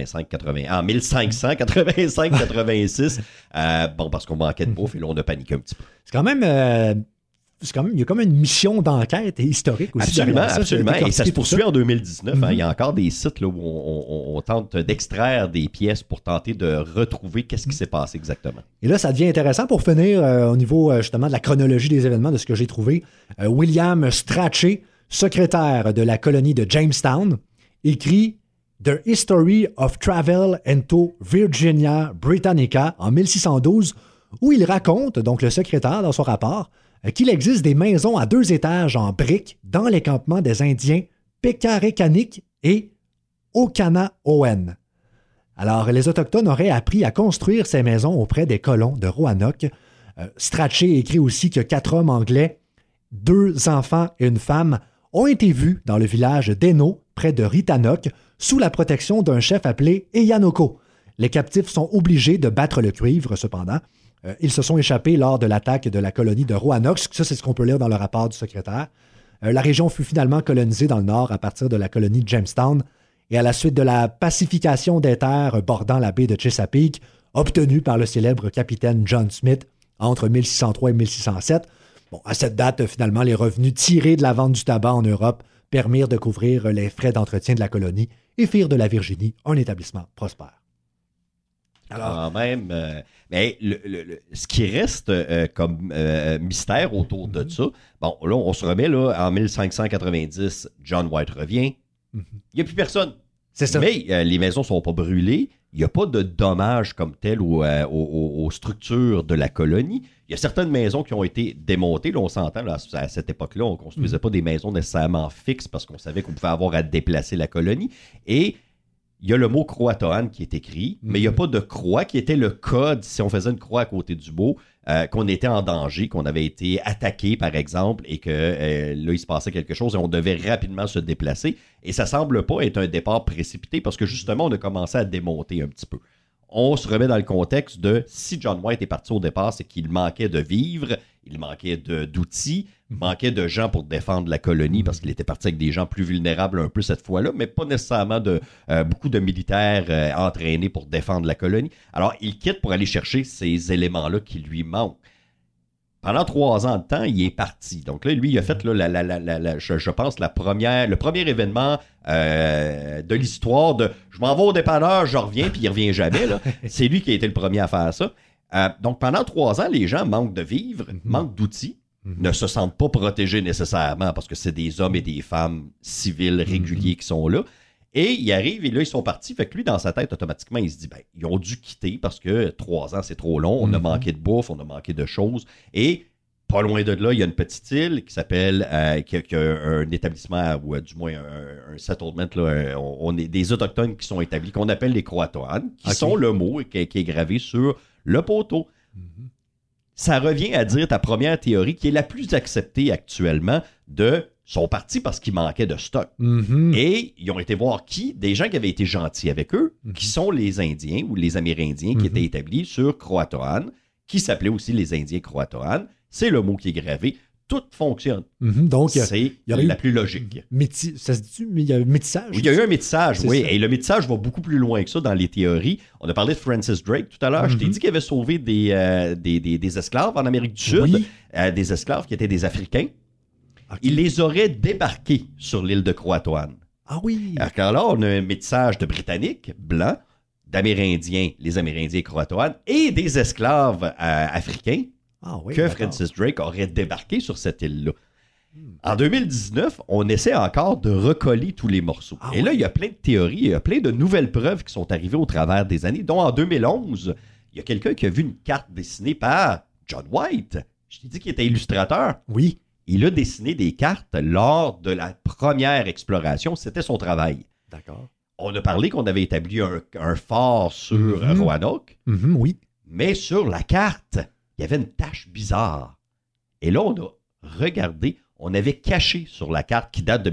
Speaker 3: 1585-86. Parce qu'on manquait de bouffe et là, on a paniqué un petit peu.
Speaker 4: C'est quand même... il y a comme une mission d'enquête historique aussi.
Speaker 3: Absolument. Et ça se poursuit en 2019. Il y a encore des sites là, où on tente d'extraire des pièces pour tenter de retrouver qu'est-ce qui s'est passé exactement.
Speaker 4: Et là, ça devient intéressant pour finir au niveau justement de la chronologie des événements, de ce que j'ai trouvé. William Strachey, secrétaire de la colonie de Jamestown, écrit « The History of Travel into Virginia Britannica » en 1612, où il raconte, donc le secrétaire dans son rapport, qu'il existe des maisons à 2 étages en briques dans les campements des Indiens Pécarécaniques et Okanaoen. Alors, les Autochtones auraient appris à construire ces maisons auprès des colons de Roanoke. Strachey écrit aussi que 4 hommes anglais, 2 enfants et une femme, ont été vus dans le village d'Eno, près de Ritanoque, sous la protection d'un chef appelé Eyanoko. Les captifs sont obligés de battre le cuivre, cependant. Ils se sont échappés lors de l'attaque de la colonie de Roanoke. Ça, c'est ce qu'on peut lire dans le rapport du secrétaire. La région fut finalement colonisée dans le nord à partir de la colonie de Jamestown et à la suite de la pacification des terres bordant la baie de Chesapeake, obtenue par le célèbre capitaine John Smith entre 1603 et 1607. À cette date, finalement, les revenus tirés de la vente du tabac en Europe permirent de couvrir les frais d'entretien de la colonie et firent de la Virginie un établissement prospère.
Speaker 3: Alors, quand même, mais ce qui reste comme mystère autour de ça, là, on se remet là, en 1590, John White revient. Il n'y a plus personne.
Speaker 4: C'est ça.
Speaker 3: Mais les maisons ne sont pas brûlées. il n'y a pas de dommages comme tel aux structures de la colonie. Il y a certaines maisons qui ont été démontées. Là, on s'entend, là, à cette époque-là, on ne construisait pas des maisons nécessairement fixes parce qu'on savait qu'on pouvait avoir à déplacer la colonie. Et il y a le mot Croatoan qui est écrit, mais il n'y a pas de croix qui était le code, si on faisait une croix à côté du mot, qu'on était en danger, qu'on avait été attaqué, par exemple, et que là, il se passait quelque chose et on devait rapidement se déplacer. Et ça semble pas être un départ précipité parce que justement, on a commencé à démonter un petit peu. On se remet dans le contexte de si John White est parti au départ, c'est qu'il manquait de vivres, il manquait d'outils, il manquait de gens pour défendre la colonie parce qu'il était parti avec des gens plus vulnérables un peu cette fois-là, mais pas nécessairement beaucoup de militaires entraînés pour défendre la colonie. Alors, il quitte pour aller chercher ces éléments-là qui lui manquent. Pendant 3 ans de temps, il est parti. Donc là, lui, il a fait, là, je pense, le premier événement de l'histoire de « je m'en vais au dépanneur, je reviens », puis il revient jamais. Là. C'est lui qui a été le premier à faire ça. Donc pendant 3 ans, les gens manquent de vivres, manquent d'outils, ne se sentent pas protégés nécessairement parce que c'est des hommes et des femmes civils réguliers qui sont là. Et ils arrivent et là, ils sont partis. Fait que lui, dans sa tête, automatiquement, il se dit, ils ont dû quitter parce que 3 ans, c'est trop long. On a manqué de bouffe, on a manqué de choses. Et pas loin de là, il y a une petite île qui s'appelle, qui a un établissement, ou du moins un settlement. Là, on est des Autochtones qui sont établis, qu'on appelle les Croatoans, qui sont le mot qui est gravé sur le poteau. Ça revient à dire ta première théorie, qui est la plus acceptée actuellement, sont partis parce qu'il manquait de stock. Et ils ont été voir des gens qui avaient été gentils avec eux, qui sont les Indiens ou les Amérindiens qui étaient établis sur Croatoan, qui s'appelaient aussi les Indiens Croatoan. C'est le mot qui est gravé. Tout fonctionne.
Speaker 4: Donc,
Speaker 3: c'est la plus logique.
Speaker 4: Ça se dit, mais il y a un métissage.
Speaker 3: Oui, il y a eu un métissage, oui.
Speaker 4: Ça.
Speaker 3: Et le métissage va beaucoup plus loin que ça dans les théories. On a parlé de Francis Drake tout à l'heure. Je t'ai dit qu'il avait sauvé des esclaves en Amérique du Sud, des esclaves qui étaient des Africains. Okay. Il les aurait débarqués sur l'île de Croatoan.
Speaker 4: Ah oui!
Speaker 3: Alors là, on a un métissage de Britanniques, blancs, d'Amérindiens, les Amérindiens Croatoan, et des esclaves africains que Francis Drake aurait débarqué sur cette île-là. En 2019, on essaie encore de recoller tous les morceaux. Et là, il y a plein de théories, il y a plein de nouvelles preuves qui sont arrivées au travers des années, dont en 2011, il y a quelqu'un qui a vu une carte dessinée par John White. Je t'ai dit qu'il était illustrateur.
Speaker 4: Oui.
Speaker 3: Il a dessiné des cartes lors de la première exploration. C'était son travail.
Speaker 4: D'accord.
Speaker 3: On a parlé qu'on avait établi un fort sur Roanoke.
Speaker 4: Oui.
Speaker 3: Mais sur la carte, il y avait une tache bizarre. Et là, on a regardé. On avait caché sur la carte qui date de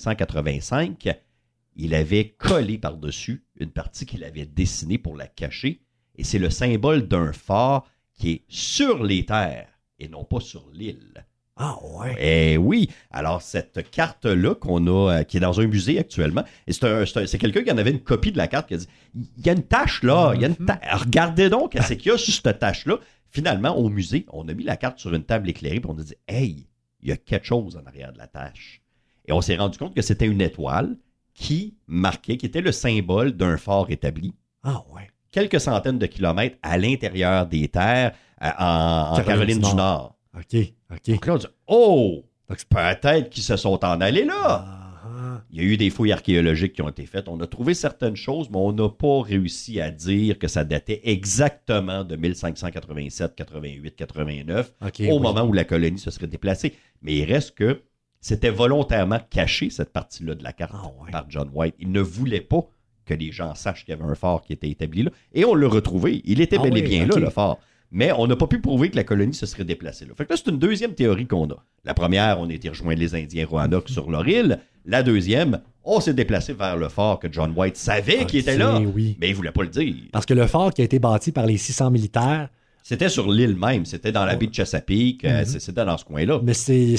Speaker 3: 1585. Il avait collé par-dessus une partie qu'il avait dessinée pour la cacher. Et c'est le symbole d'un fort qui est sur les terres et non pas sur l'île.
Speaker 4: Ah ouais.
Speaker 3: Eh oui. Alors, cette carte-là qu'on a, qui est dans un musée actuellement, et c'est quelqu'un qui en avait une copie de la carte qui a dit il y a une tache là, il y a une tache. Regardez donc qu'est-ce qu'il y a sur cette tache-là. Finalement, au musée, on a mis la carte sur une table éclairée, puis on a dit hey, il y a quelque chose en arrière de la tache. Et on s'est rendu compte que c'était une étoile qui était le symbole d'un fort établi.
Speaker 4: Ah ouais.
Speaker 3: Quelques centaines de kilomètres à l'intérieur des terres en Caroline du Nord.
Speaker 4: OK.
Speaker 3: Donc là, on dit peut-être qu'ils se sont en allés là. Il y a eu des fouilles archéologiques qui ont été faites. On a trouvé certaines choses, mais on n'a pas réussi à dire que ça datait exactement de 1587, 88, 89, au moment où la colonie se serait déplacée. Mais il reste que c'était volontairement caché, cette partie-là de la carte par John White. Il ne voulait pas que les gens sachent qu'il y avait un fort qui était établi là. Et on l'a retrouvé. Il était bel et bien là, le fort. Mais on n'a pas pu prouver que la colonie se serait déplacée là. Fait que là, c'est une deuxième théorie qu'on a. La première, on a été rejoindre les Indiens Roanoke sur leur île. La deuxième, on s'est déplacé vers le fort que John White savait qu'il était là, mais il ne voulait pas le dire.
Speaker 4: Parce que le fort qui a été bâti par les 600 militaires...
Speaker 3: C'était sur l'île même, c'était dans la baie de Chesapeake, c'était dans ce coin-là.
Speaker 4: Mais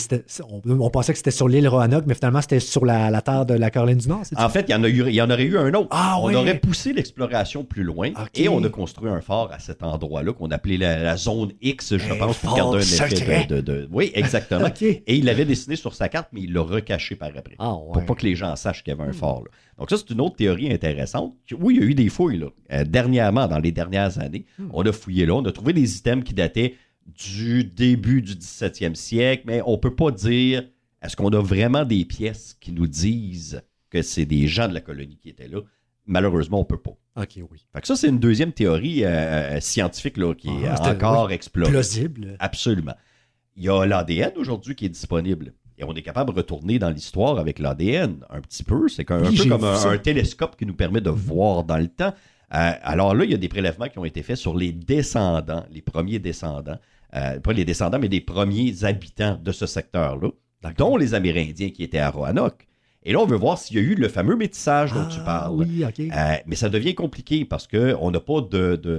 Speaker 4: on pensait que c'était sur l'île Roanoke, mais finalement c'était sur la terre de la Caroline du Nord, c'est ça?
Speaker 3: En fait, il y en aurait eu un autre. On aurait poussé l'exploration plus loin et on a construit un fort à cet endroit-là qu'on appelait la zone X, je pense, pour garder un effet de... Oui, exactement. Et il l'avait dessiné sur sa carte, mais il l'a recaché par après. Pour pas que les gens sachent qu'il y avait un fort là. Donc ça, c'est une autre théorie intéressante. Oui, il y a eu des fouilles là. Dernièrement, dans les dernières années, on a fouillé là, on a trouvé des items qui dataient du début du 17e siècle, mais on peut pas dire, est-ce qu'on a vraiment des pièces qui nous disent que c'est des gens de la colonie qui étaient là? malheureusement, on peut pas.
Speaker 4: OK, oui.
Speaker 3: Fait que ça, c'est une deuxième théorie scientifique là, qui est
Speaker 4: c'était-
Speaker 3: encore explorée.
Speaker 4: Plausible.
Speaker 3: Absolument. Il y a l'ADN aujourd'hui qui est disponible. Et on est capable de retourner dans l'histoire avec l'ADN un petit peu. C'est un
Speaker 4: Oui,
Speaker 3: peu
Speaker 4: j'ai
Speaker 3: comme
Speaker 4: vu ça.
Speaker 3: un télescope qui nous permet de voir dans le temps. Alors là, il y a des prélèvements qui ont été faits sur les descendants, les premiers descendants. Pas les descendants, mais des premiers habitants de ce secteur-là, dont les Amérindiens qui étaient à Roanoke. Et là, on veut voir s'il y a eu le fameux métissage dont tu parles.
Speaker 4: Oui, OK.
Speaker 3: Mais ça devient compliqué parce qu'on n'a pas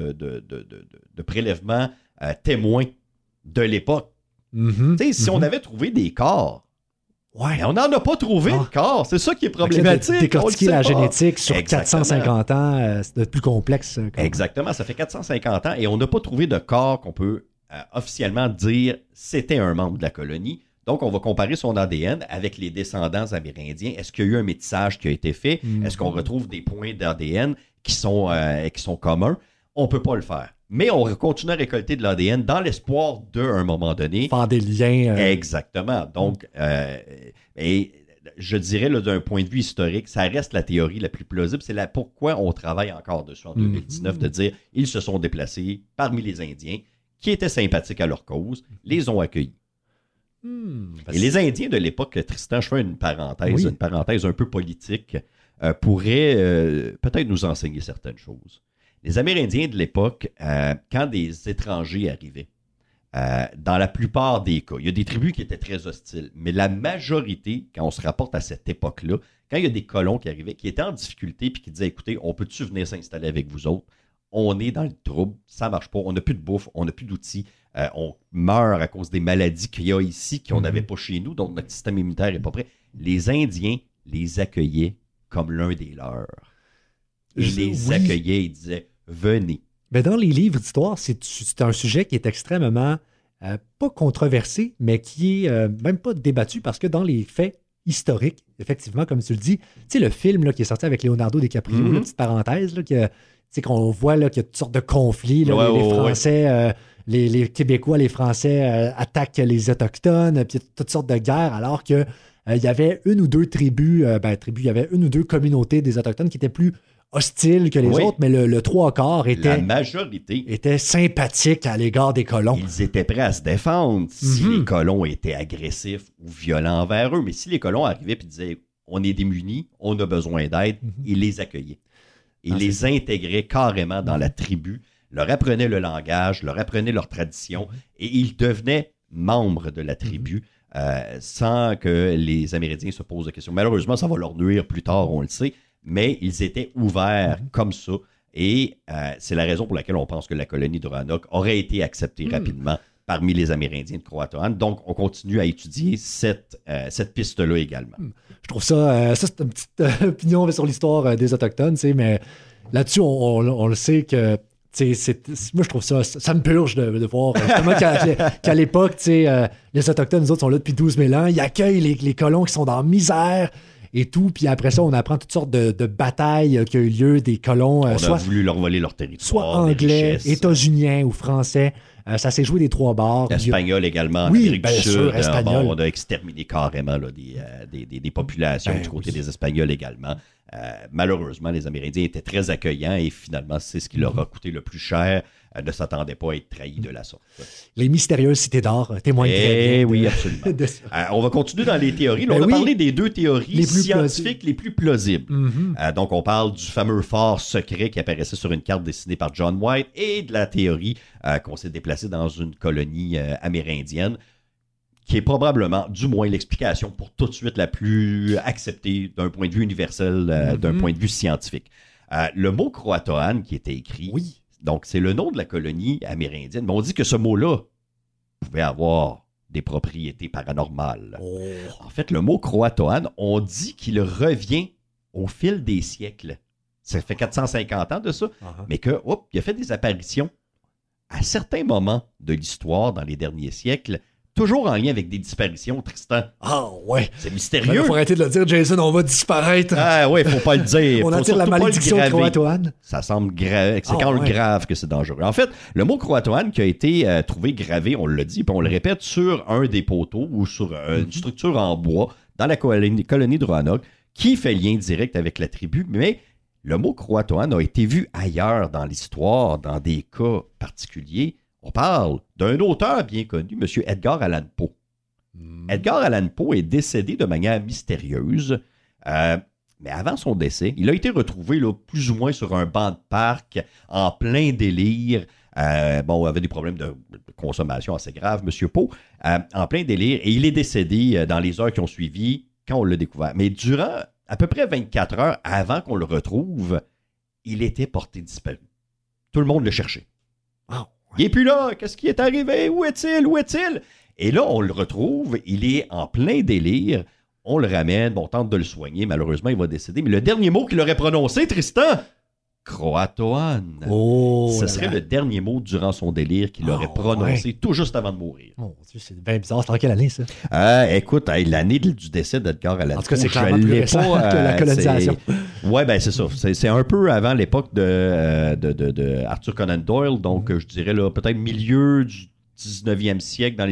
Speaker 3: de prélèvement témoin de l'époque.
Speaker 4: Mhm,
Speaker 3: Tu sais, si
Speaker 4: mhm.
Speaker 3: on avait trouvé des corps,
Speaker 4: Ouais.
Speaker 3: mais on n'en a pas trouvé
Speaker 4: Ah.
Speaker 3: de corps. C'est ça qui est
Speaker 4: Fait que là,
Speaker 3: problématique. on
Speaker 4: décortiquer
Speaker 3: le sait
Speaker 4: la
Speaker 3: pas.
Speaker 4: génétique sur
Speaker 3: Exactement.
Speaker 4: 450 ans, c'est plus complexe. Comme...
Speaker 3: Exactement, ça fait 450 ans et on n'a pas trouvé de corps qu'on peut officiellement dire c'était un membre de la colonie. Donc, on va comparer son ADN avec les descendants amérindiens. Est-ce qu'il y a eu un métissage qui a été fait? Est-ce qu'on retrouve des points d'ADN qui sont communs? On ne peut pas le faire. Mais on continue à récolter de l'ADN dans l'espoir un moment donné.
Speaker 4: Faire des liens.
Speaker 3: Exactement. Donc, et je dirais, là, d'un point de vue historique, ça reste la théorie la plus plausible. C'est pourquoi on travaille encore dessus en 2019, de dire ils se sont déplacés parmi les Indiens qui étaient sympathiques à leur cause, les ont accueillis. Et les Indiens de l'époque, Tristan, je fais une parenthèse un peu politique, pourraient peut-être nous enseigner certaines choses. Les Amérindiens de l'époque, quand des étrangers arrivaient, dans la plupart des cas, il y a des tribus qui étaient très hostiles, mais la majorité, quand on se rapporte à cette époque-là, quand il y a des colons qui arrivaient, qui étaient en difficulté puis qui disaient, écoutez, on peut-tu venir s'installer avec vous autres? On est dans le trouble, ça marche pas, on n'a plus de bouffe, on n'a plus d'outils, on meurt à cause des maladies qu'il y a ici qu'on n'avait pas chez nous, donc notre système immunitaire n'est pas prêt. Les Indiens les accueillaient comme l'un des leurs. Ils les accueillaient, ils disaient, venez.
Speaker 4: Mais dans les livres d'histoire, c'est un sujet qui est extrêmement, pas controversé, mais qui est même pas débattu parce que dans les faits historiques, effectivement, comme tu le dis, tu sais, le film là, qui est sorti avec Leonardo DiCaprio, la petite parenthèse, là, qu'on voit là, qu'il y a toutes sortes de conflits, là, les Français, les Québécois, les Français attaquent les Autochtones, puis toutes sortes de guerres, alors que il y avait une ou deux tribus, il y avait une ou deux communautés des Autochtones qui étaient plus hostiles que les autres, mais le trois quarts
Speaker 3: la majorité
Speaker 4: était sympathique à l'égard des colons.
Speaker 3: Ils étaient prêts à se défendre si les colons étaient agressifs ou violents envers eux. Mais si les colons arrivaient et disaient on est démunis, on a besoin d'aide, ils les accueillaient. Ils les intégraient carrément dans la tribu, leur apprenaient le langage, leur apprenaient leur tradition et ils devenaient membres de la tribu. Sans que les Amérindiens se posent la question. Malheureusement, ça va leur nuire plus tard, on le sait, mais ils étaient ouverts comme ça. Et c'est la raison pour laquelle on pense que la colonie de Roanoke aurait été acceptée rapidement parmi les Amérindiens de Croatoan. Donc, on continue à étudier cette piste-là également.
Speaker 4: Je trouve ça c'est une petite opinion sur l'histoire des Autochtones, mais là-dessus, on le sait que moi, je trouve ça me purge de voir justement qu'à l'époque, les Autochtones, nous autres, sont là depuis 12 000 ans. Ils accueillent les colons qui sont dans la misère et tout. Puis après ça, on apprend toutes sortes de batailles qui ont eu lieu, des colons.
Speaker 3: On a voulu leur voler leur territoire.
Speaker 4: Soit anglais, états-uniens ou français. Ça s'est joué des trois bords.
Speaker 3: Espagnol également, en Amérique du Sud. On a exterminé carrément là, des populations du côté des Espagnols également. Malheureusement, les Amérindiens étaient très accueillants et finalement, c'est ce qui leur a coûté le plus cher. Ne s'attendaient pas à être trahis de la sorte.
Speaker 4: Les mystérieuses cités d'or témoignent très bien.
Speaker 3: Oui, absolument. On va continuer dans les théories. Là, on a parlé des deux théories scientifiques les plus plausibles. Donc, on parle du fameux fort secret qui apparaissait sur une carte dessinée par John White et de la théorie qu'on s'est déplacé dans une colonie amérindienne, qui est probablement, du moins, l'explication pour tout de suite la plus acceptée d'un point de vue universel, d'un point de vue scientifique. Le mot Croatoan qui était écrit, donc c'est le nom de la colonie amérindienne, mais on dit que ce mot-là pouvait avoir des propriétés paranormales. En fait, le mot Croatoan, on dit qu'il revient au fil des siècles. Ça fait 450 ans de ça, mais que, il a fait des apparitions à certains moments de l'histoire dans les derniers siècles, toujours en lien avec des disparitions, Tristan.
Speaker 4: Ah ouais.
Speaker 3: C'est mystérieux.
Speaker 4: Il faut arrêter de le dire, Jason, on va disparaître.
Speaker 3: Ah ouais, faut pas le dire.
Speaker 4: On attire la malédiction de Croatoan.
Speaker 3: Ça semble grave. C'est quand même grave que c'est dangereux. En fait, le mot Croatoan qui a été trouvé gravé, on le dit, puis on le répète, sur un des poteaux ou sur une structure en bois dans la colonie de Roanoke, qui fait lien direct avec la tribu, mais le mot Croatoan a été vu ailleurs dans l'histoire, dans des cas particuliers. On parle d'un auteur bien connu, M. Edgar Allan Poe. Edgar Allan Poe est décédé de manière mystérieuse, mais avant son décès, il a été retrouvé là, plus ou moins sur un banc de parc, en plein délire. Il avait des problèmes de consommation assez graves, M. Poe, en plein délire, et il est décédé dans les heures qui ont suivi quand on l'a découvert. Mais durant à peu près 24 heures avant qu'on le retrouve, il était porté disparu. Tout le monde le cherchait. Il n'est plus là. Qu'est-ce qui est arrivé? Où est-il? Où est-il? Et là, on le retrouve. Il est en plein délire. On le ramène. On tente de le soigner. Malheureusement, il va décéder. Mais le dernier mot qu'il aurait prononcé, Tristan, Croatoan. Ce serait le dernier mot durant son délire qu'il aurait prononcé tout juste avant de mourir.
Speaker 4: Mon Dieu, c'est bien bizarre. C'est en quelle année, ça?
Speaker 3: Écoute, l'année du décès d'Edgar Allan Poe.
Speaker 4: En tout cas, c'est clairement plus récent que la colonisation.
Speaker 3: Oui, ben c'est ça. C'est un peu avant l'époque de Arthur Conan Doyle. Donc, je dirais là, peut-être milieu du 19e siècle, dans les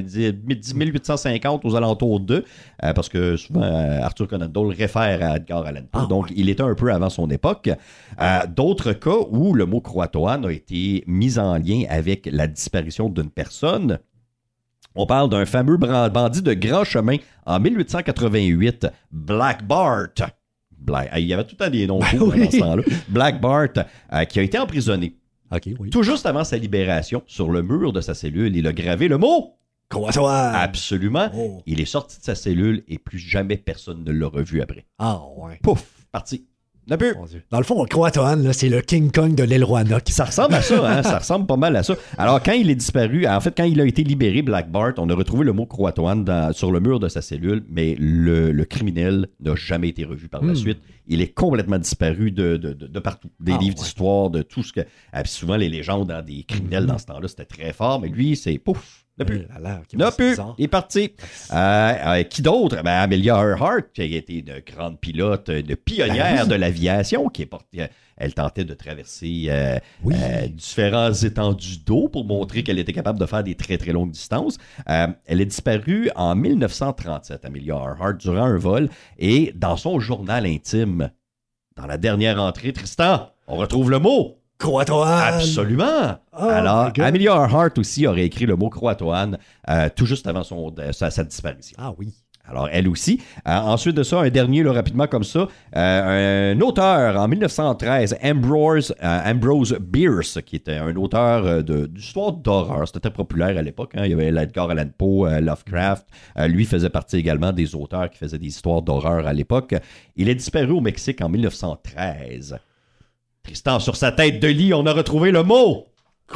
Speaker 3: 1850, aux alentours d'eux, parce que souvent, Arthur Conan Doyle réfère à Edgar Allan Poe, donc il était un peu avant son époque. D'autres cas où le mot Croatoan a été mis en lien avec la disparition d'une personne. On parle d'un fameux bandit de grand chemin en 1888, Black Bart. Il y avait tout le temps des noms dans ce temps-là. Black Bart, qui a été emprisonné.
Speaker 4: Okay, oui.
Speaker 3: Tout juste avant sa libération, sur le mur de sa cellule, il a gravé le mot
Speaker 4: Croatoan.
Speaker 3: Absolument. Il est sorti de sa cellule et plus jamais personne ne l'a revu après.
Speaker 4: Ah ouais.
Speaker 3: Pouf, parti. N'a plus.
Speaker 4: Dans le fond, le Croatoan, là, c'est le King Kong de l'île Roanoke.
Speaker 3: Ça ressemble à ça, hein? Ça ressemble pas mal à ça. Alors, quand il est disparu, en fait, quand il a été libéré, Black Bart, on a retrouvé le mot Croatoan sur le mur de sa cellule, mais le criminel n'a jamais été revu par la suite. Il est complètement disparu de partout. Des livres d'histoire, de tout ce que... Puis souvent, les légendes des criminels dans ce temps-là, c'était très fort, mais lui, c'est pouf. N'a plus. N'a plus. Il est parti. Qui d'autre? Amelia Earhart, qui a été une grande pilote, une pionnière de l'aviation, qui est portée. Elle tentait de traverser différents étendues d'eau pour montrer qu'elle était capable de faire des très, très longues distances. Elle est disparue en 1937, Amelia Earhart, durant un vol. Et dans son journal intime, dans la dernière entrée, Tristan, on retrouve le mot
Speaker 4: Croatoan.
Speaker 3: Absolument. Alors, Amelia Earhart aussi aurait écrit le mot Croatoan tout juste avant sa disparition.
Speaker 4: Ah oui.
Speaker 3: Alors, elle aussi. Ensuite de ça, un dernier, là, rapidement comme ça, un auteur en 1913, Ambrose Bierce, qui était un auteur d'histoire d'horreur. C'était très populaire à l'époque. Hein. Il y avait Edgar Allan Poe, Lovecraft. Lui faisait partie également des auteurs qui faisaient des histoires d'horreur à l'époque. Il est disparu au Mexique en 1913. Tristan, sur sa tête de lit, on a retrouvé le mot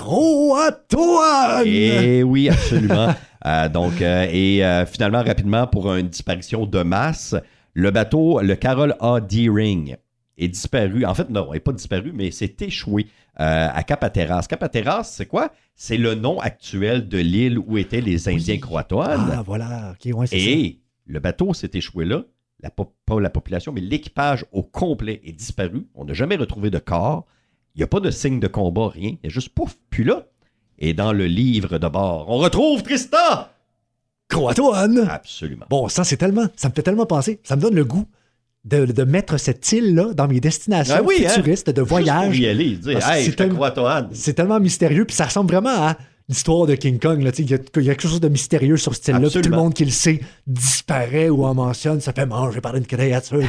Speaker 3: Croatoan! Eh oui, absolument. Finalement, rapidement, pour une disparition de masse, le bateau, le Carol A. Deering, est disparu. En fait, non, il n'est pas disparu, mais s'est échoué à Cap Hatteras. Cap Hatteras, c'est quoi? C'est le nom actuel de l'île où étaient les Indiens Croatoans.
Speaker 4: Ah, voilà. Okay, ouais, c'est
Speaker 3: ça. Le bateau s'est échoué là. Pas la population, mais l'équipage au complet est disparu. On n'a jamais retrouvé de corps. Il n'y a pas de signe de combat, rien. Il y a juste pouf, puis là. Et dans le livre de bord, on retrouve Tristan!
Speaker 4: Croatoan!
Speaker 3: Absolument.
Speaker 4: Bon, ça me fait tellement penser. Ça me donne le goût de mettre cette île-là dans mes destinations futuristes de voyage.
Speaker 3: Juste pour y aller, dire, hey, Croatoan.
Speaker 4: C'est tellement mystérieux, puis ça ressemble vraiment à l'histoire de King Kong. Il y a quelque chose de mystérieux sur ce style-là. Tout le monde qui le sait disparaît ou en mentionne, ça fait manger par une créature.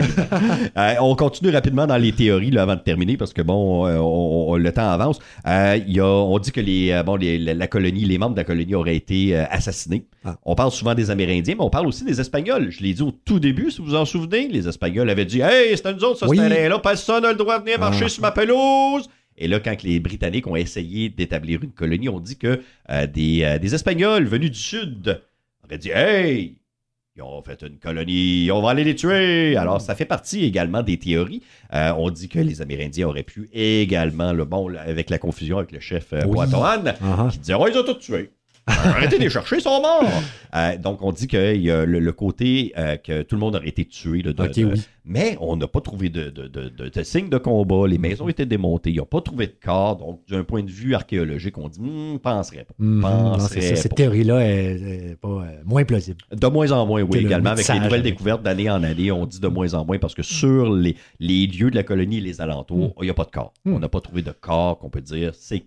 Speaker 3: On continue rapidement dans les théories là, avant de terminer, parce que le temps avance. On dit que la colonie, les membres de la colonie auraient été assassinés. On parle souvent des Amérindiens, mais on parle aussi des Espagnols. Je l'ai dit au tout début, si vous vous en souvenez. Les Espagnols avaient dit « Hey, c'est nous autres, ça, là, personne n'a le droit de venir marcher sur ma pelouse! » Et là, quand les Britanniques ont essayé d'établir une colonie, on dit que des Espagnols venus du Sud auraient dit « Hey, ils ont fait une colonie, on va aller les tuer! » Alors, ça fait partie également des théories. On dit que les Amérindiens auraient pu également, avec la confusion avec le chef Croatoan, qui disait « Oh, ils ont tous tué! » Arrêtez de les chercher, ils sont morts. Donc, on dit qu'il y a le côté que tout le monde aurait été tué. Là,
Speaker 4: oui.
Speaker 3: Mais on n'a pas trouvé de signes de combat. Les maisons étaient démontées. Il n'y a pas trouvé de corps. Donc, d'un point de vue archéologique, on dit, penserait pas.
Speaker 4: Non, c'est ça. Cette théorie-là est pas moins plausible.
Speaker 3: De moins en moins, oui, également. Avec les nouvelles
Speaker 4: avec...
Speaker 3: découvertes d'année en année, on dit de moins en moins parce que sur les lieux de la colonie et les alentours, il n'y a pas de corps. On n'a pas trouvé de corps qu'on peut dire c'est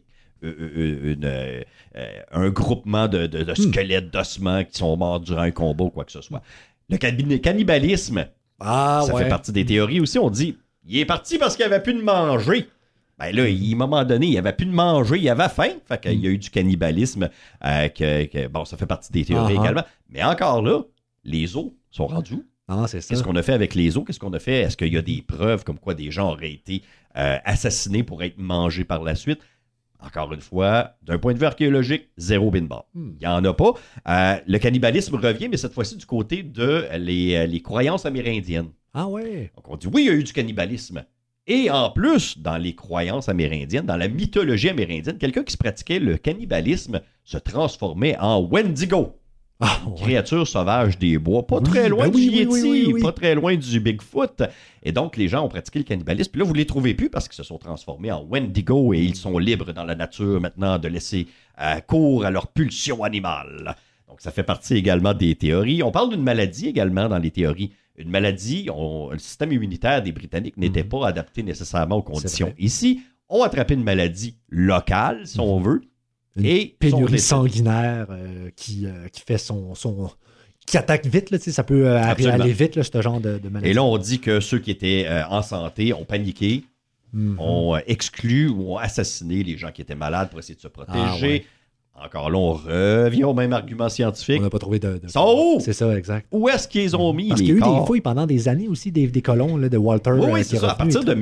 Speaker 3: un groupement de squelettes, d'ossements qui sont morts durant un combat ou quoi que ce soit. Le cannibalisme, ça fait partie des théories aussi. On dit, il est parti parce qu'il n'y avait plus de manger. Ben là, à un moment donné, il n'y avait plus de manger, il avait faim. Fait qu'il y a eu du cannibalisme. Bon, ça fait partie des théories également. Mais encore là, les os sont rendus où?
Speaker 4: C'est ça.
Speaker 3: Qu'est-ce qu'on a fait avec les os? Qu'est-ce qu'on a fait? Est-ce qu'il y a des preuves comme quoi des gens auraient été assassinés pour être mangés par la suite? Encore une fois, d'un point de vue archéologique, zéro bin-bar. Il n'y en a pas. Le cannibalisme revient, mais cette fois-ci du côté de les croyances amérindiennes.
Speaker 4: Ah ouais?
Speaker 3: Donc on dit oui, il y a eu du cannibalisme. Et en plus, dans les croyances amérindiennes, dans la mythologie amérindienne, quelqu'un qui se pratiquait le cannibalisme se transformait en Wendigo. Une créature sauvage des bois, pas très loin du Yeti, pas très loin du Bigfoot. Et donc, les gens ont pratiqué le cannibalisme. Puis là, vous ne les trouvez plus parce qu'ils se sont transformés en Wendigo et ils sont libres dans la nature maintenant de laisser cours à leur pulsion animale. Donc, ça fait partie également des théories. On parle d'une maladie également dans les théories. Une maladie, le système immunitaire des Britanniques n'était pas adapté nécessairement aux conditions. Ici, on a attrapé une maladie locale, si on veut.
Speaker 4: Une pénurie sanguinaire qui fait qui attaque vite, là, ça peut aller vite, là, ce genre de maladie.
Speaker 3: Et là, on dit que ceux qui étaient en santé ont paniqué, ont exclu ou ont assassiné les gens qui étaient malades pour essayer de se protéger. Encore là, on revient au même argument scientifique.
Speaker 4: On n'a pas trouvé de...
Speaker 3: Sont où?
Speaker 4: C'est ça, exact.
Speaker 3: Où est-ce qu'ils ont mis
Speaker 4: Parce
Speaker 3: les
Speaker 4: qu'il y a eu
Speaker 3: corps?
Speaker 4: des fouilles pendant des années aussi, des colons là, de Walter.
Speaker 3: Oui, c'est ça. À partir de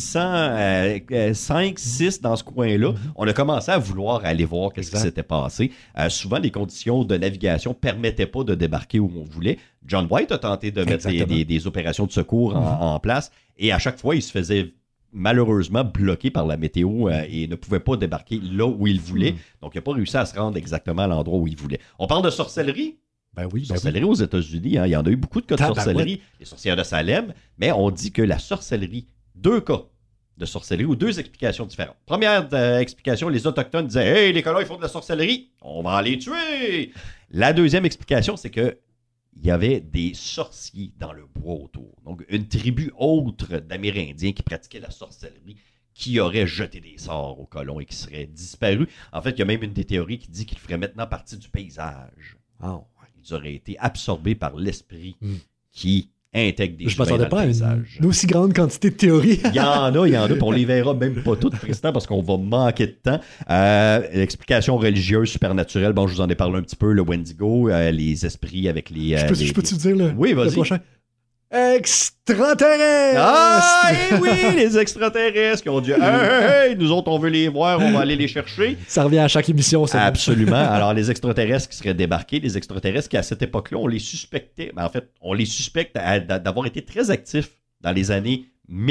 Speaker 3: 1605-6 dans ce coin-là, on a commencé à vouloir aller voir qu'est-ce qui s'était passé. Souvent, les conditions de navigation ne permettaient pas de débarquer où on voulait. John White a tenté de mettre des opérations de secours en place et à chaque fois, il se faisait malheureusement bloqué par la météo et ne pouvait pas débarquer là où il voulait. Donc, il n'a pas réussi à se rendre exactement à l'endroit où il voulait. On parle de sorcellerie. Sorcellerie aux États-Unis. Il y en a eu beaucoup de cas de sorcellerie. Les sorcières de Salem. Mais on dit que la sorcellerie, 2 cas de sorcellerie ou 2 explications différentes. Première explication, les Autochtones disaient « Hey, les colons, ils font de la sorcellerie. On va les tuer. » La deuxième explication, c'est que il y avait des sorciers dans le bois autour. Donc, une tribu autre d'Amérindiens qui pratiquait la sorcellerie, qui aurait jeté des sorts aux colons et qui seraient disparus. En fait, il y a même une des théories qui dit qu'ils feraient maintenant partie du paysage. Ils auraient été absorbés par l'esprit qui intègre des
Speaker 4: choses. Je
Speaker 3: ne
Speaker 4: m'attendais pas à une aussi grande quantité de théories.
Speaker 3: Il y en a, puis on les verra même pas toutes, Tristan, parce qu'on va manquer de temps. L'explication religieuse supernaturelle, bon, je vous en ai parlé un petit peu, le Wendigo, les esprits avec les...
Speaker 4: Je peux-tu dire le prochain? Extraterrestres!
Speaker 3: Ah, oui, les extraterrestres qui ont dit hey, nous autres, on veut les voir, on va aller les chercher.
Speaker 4: Ça revient à chaque émission, ça.
Speaker 3: Absolument. Alors, les extraterrestres qui seraient débarqués, les extraterrestres qui, à cette époque-là, on les suspectait. En fait, on les suspecte d'avoir été très actifs dans les années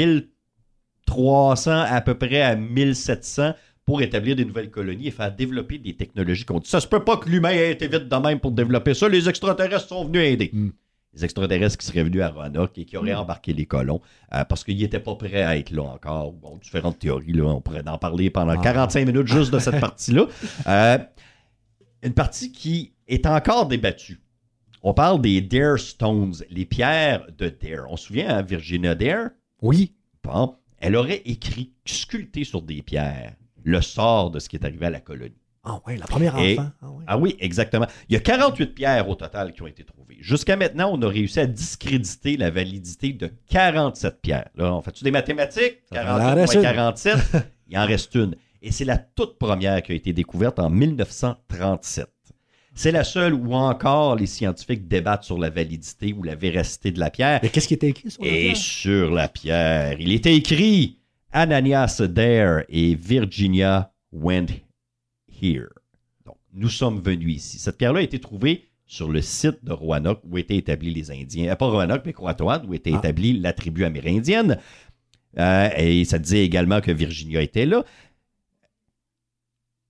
Speaker 3: 1300 à peu près à 1700 pour établir des nouvelles colonies et faire développer des technologies qu'on dit. Ça se peut pas que l'humain ait été vite de même pour développer ça. Les extraterrestres sont venus aider. Les extraterrestres qui seraient venus à Roanoke et qui auraient embarqué les colons parce qu'ils n'étaient pas prêts à être là encore. Bon, différentes théories, là, on pourrait en parler pendant 45 minutes juste de cette partie-là. Une partie qui est encore débattue. On parle des Dare Stones, les pierres de Dare. On se souvient, hein, Virginia Dare?
Speaker 4: Oui.
Speaker 3: Bon, elle aurait écrit, sculpté sur des pierres, le sort de ce qui est arrivé à la colonie.
Speaker 4: Ah oui, la première enfant.
Speaker 3: Ah oui, exactement. Il y a 48 pierres au total qui ont été trouvées. Jusqu'à maintenant, on a réussi à discréditer la validité de 47 pierres. Là, on fait-tu des mathématiques? 48 moins 47, il en reste une. Et c'est la toute première qui a été découverte en 1937. C'est la seule où encore les scientifiques débattent sur la validité ou la véracité de la pierre.
Speaker 4: Mais qu'est-ce qui était écrit sur la pierre?
Speaker 3: Et sur la pierre, il était écrit Ananias Dare et Virginia went here. Donc, nous sommes venus ici. Cette pierre-là a été trouvée sur le site de Roanoke où étaient établis les Indiens. Pas Roanoke, mais Croatoan, où était établie la tribu amérindienne. Et ça disait également que Virginia était là.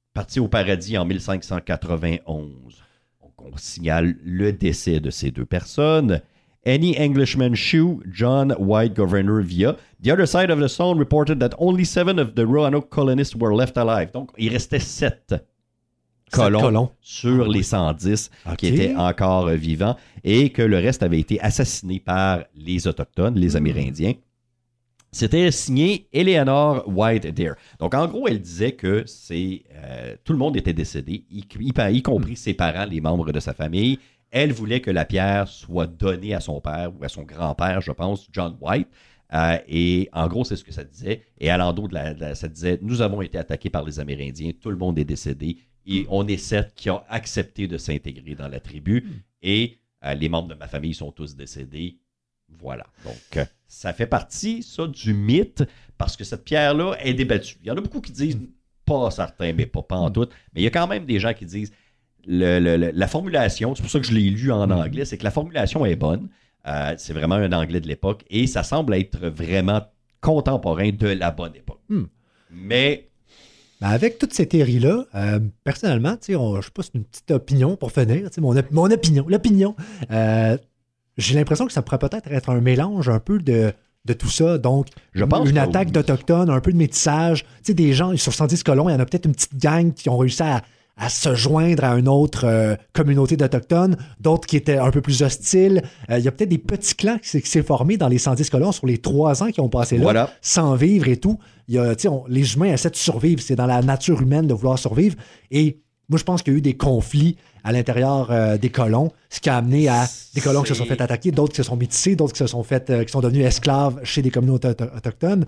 Speaker 3: parti au paradis en 1591. Donc, on signale le décès de ces deux personnes. Any Englishman shoe, John White, Governor via. The other side of the stone reported that only 7 of the Roanoke colonists were left alive. Donc, il restait 7 colons sur les 110 qui étaient encore vivants et que le reste avait été assassiné par les Autochtones, les Amérindiens. C'était signé Eleanor White Deer. Donc, en gros, elle disait que tout le monde était décédé, y compris ses parents, les membres de sa famille. Elle voulait que la pierre soit donnée à son père ou à son grand-père, je pense, John White. Et en gros, c'est ce que ça disait. Et à l'endos ça disait « Nous avons été attaqués par les Amérindiens, tout le monde est décédé. Et on est 7 qui ont accepté de s'intégrer dans la tribu. Et les membres de ma famille sont tous décédés. » Voilà. Donc, ça fait partie, ça, du mythe, parce que cette pierre-là est débattue. Il y en a beaucoup qui disent, pas certains, mais pas en tout, mais il y a quand même des gens qui disent, la formulation, c'est pour ça que je l'ai lu en anglais, c'est que la formulation est bonne. C'est vraiment un anglais de l'époque, et ça semble être vraiment contemporain de la bonne époque. Mais...
Speaker 4: avec toutes ces théories-là, personnellement, je sais pas, c'est une petite opinion pour finir, mon opinion, l'opinion. J'ai l'impression que ça pourrait peut-être être un mélange un peu de tout ça. Donc,
Speaker 3: je pense
Speaker 4: une attaque d'Autochtones, un peu de métissage. Des gens, sur 110 colons, il y en a peut-être une petite gang qui ont réussi à se joindre à une autre communauté d'Autochtones, d'autres qui étaient un peu plus hostiles. Il y a peut-être des petits clans qui s'est formé dans les 110 colons sur les 3 ans qui ont passé là, sans vivre et tout. Il y a, les humains essaient de survivre. C'est dans la nature humaine de vouloir survivre. Et moi, je pense qu'il y a eu des conflits à l'intérieur des colons, ce qui a amené à des colons qui se sont fait attaquer, d'autres qui se sont métissés, d'autres qui sont devenus esclaves chez des communautés autochtones.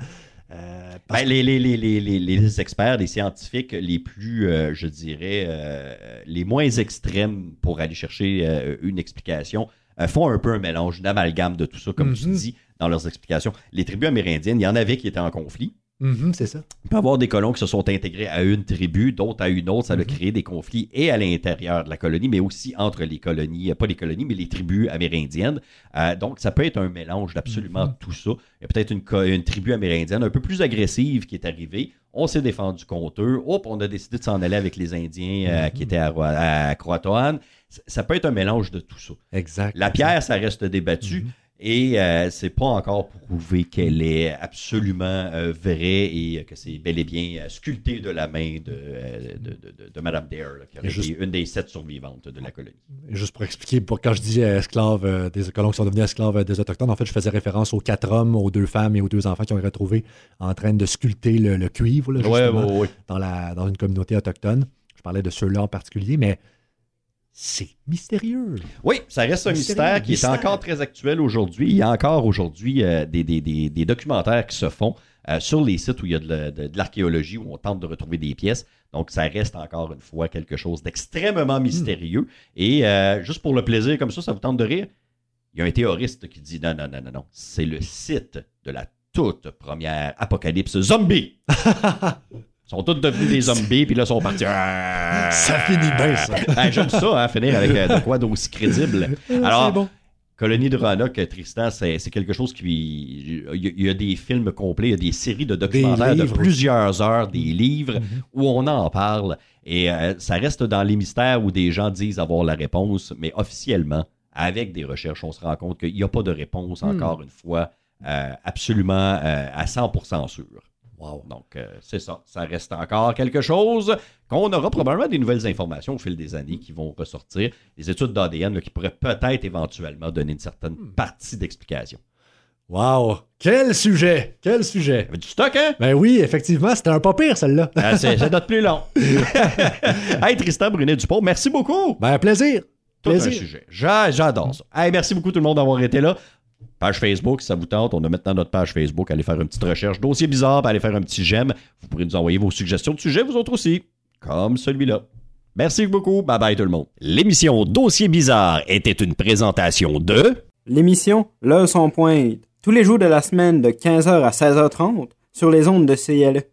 Speaker 3: Les experts, les scientifiques les plus, je dirais, les moins extrêmes pour aller chercher une explication, font un peu un mélange, une amalgame de tout ça, comme tu dis dans leurs explications. Les tribus amérindiennes, il y en avait qui étaient en conflit.
Speaker 4: C'est ça.
Speaker 3: Il peut y avoir des colons qui se sont intégrés à une tribu, d'autres à une autre. Ça a créé des conflits et à l'intérieur de la colonie, mais aussi entre les colonies, pas les colonies, mais les tribus amérindiennes. Donc, ça peut être un mélange d'absolument tout ça. Il y a peut-être une tribu amérindienne un peu plus agressive qui est arrivée. On s'est défendu contre eux. On a décidé de s'en aller avec les Indiens qui étaient à Croatoan. Ça peut être un mélange de tout ça.
Speaker 4: Exact.
Speaker 3: La pierre, ça reste débattu. Et c'est pas encore prouvé qu'elle est absolument vraie et que c'est bel et bien sculpté de la main de Madame Dare, qui aurait été une des 7 survivantes de la colonie.
Speaker 4: Juste pour expliquer, quand je disais esclaves, des colons qui sont devenus esclaves des Autochtones, en fait, je faisais référence aux 4 hommes, aux 2 femmes et aux 2 enfants qui ont été retrouvés en train de sculpter le cuivre, là, justement, dans une communauté autochtone. Je parlais de ceux-là en particulier, mais c'est mystérieux.
Speaker 3: Oui, ça reste un mystère qui est encore très actuel aujourd'hui. Il y a encore aujourd'hui des documentaires qui se font sur les sites où il y a de l'archéologie, où on tente de retrouver des pièces. Donc, ça reste encore une fois quelque chose d'extrêmement mystérieux. Et juste pour le plaisir comme ça vous tente de rire? Il y a un théoriste qui dit non. C'est le site de la toute première apocalypse zombie. Ils sont tous devenus des zombies, puis là, ils sont partis.
Speaker 4: Ça finit bien, ça.
Speaker 3: J'aime ça, finir avec de quoi d'aussi crédible. Alors, bon. Colonie de Roanoke, Tristan, c'est quelque chose qui... Il y a des films complets, il y a des séries de documentaires de plusieurs heures, des livres où on en parle. Et ça reste dans les mystères où des gens disent avoir la réponse, mais officiellement, avec des recherches, on se rend compte qu'il n'y a pas de réponse, encore une fois, absolument à 100% sûr. Wow. Donc, c'est ça. Ça reste encore quelque chose qu'on aura probablement des nouvelles informations au fil des années qui vont ressortir. Des études d'ADN qui pourraient peut-être éventuellement donner une certaine partie d'explication.
Speaker 4: Wow! Quel sujet! Quel sujet!
Speaker 3: Du stock, hein?
Speaker 4: Ben oui, effectivement, c'était un pas pire, celle-là.
Speaker 3: C'est notre plus long. Hey, Tristan Brunet-Dupont, merci beaucoup!
Speaker 4: Ben, plaisir!
Speaker 3: Tout un sujet. J'adore ça. Hey, merci beaucoup tout le monde d'avoir été là. Page Facebook, si ça vous tente, on a maintenant notre page Facebook. Allez faire une petite recherche. Dossier bizarre, allez faire un petit j'aime. Vous pourrez nous envoyer vos suggestions de sujets, vous autres aussi. Comme celui-là. Merci beaucoup. Bye bye tout le monde.
Speaker 5: L'émission Dossier bizarre était une présentation de...
Speaker 6: L'émission L'heure son pointe. Tous les jours de la semaine de 15h à 16h30 sur les ondes de CILE.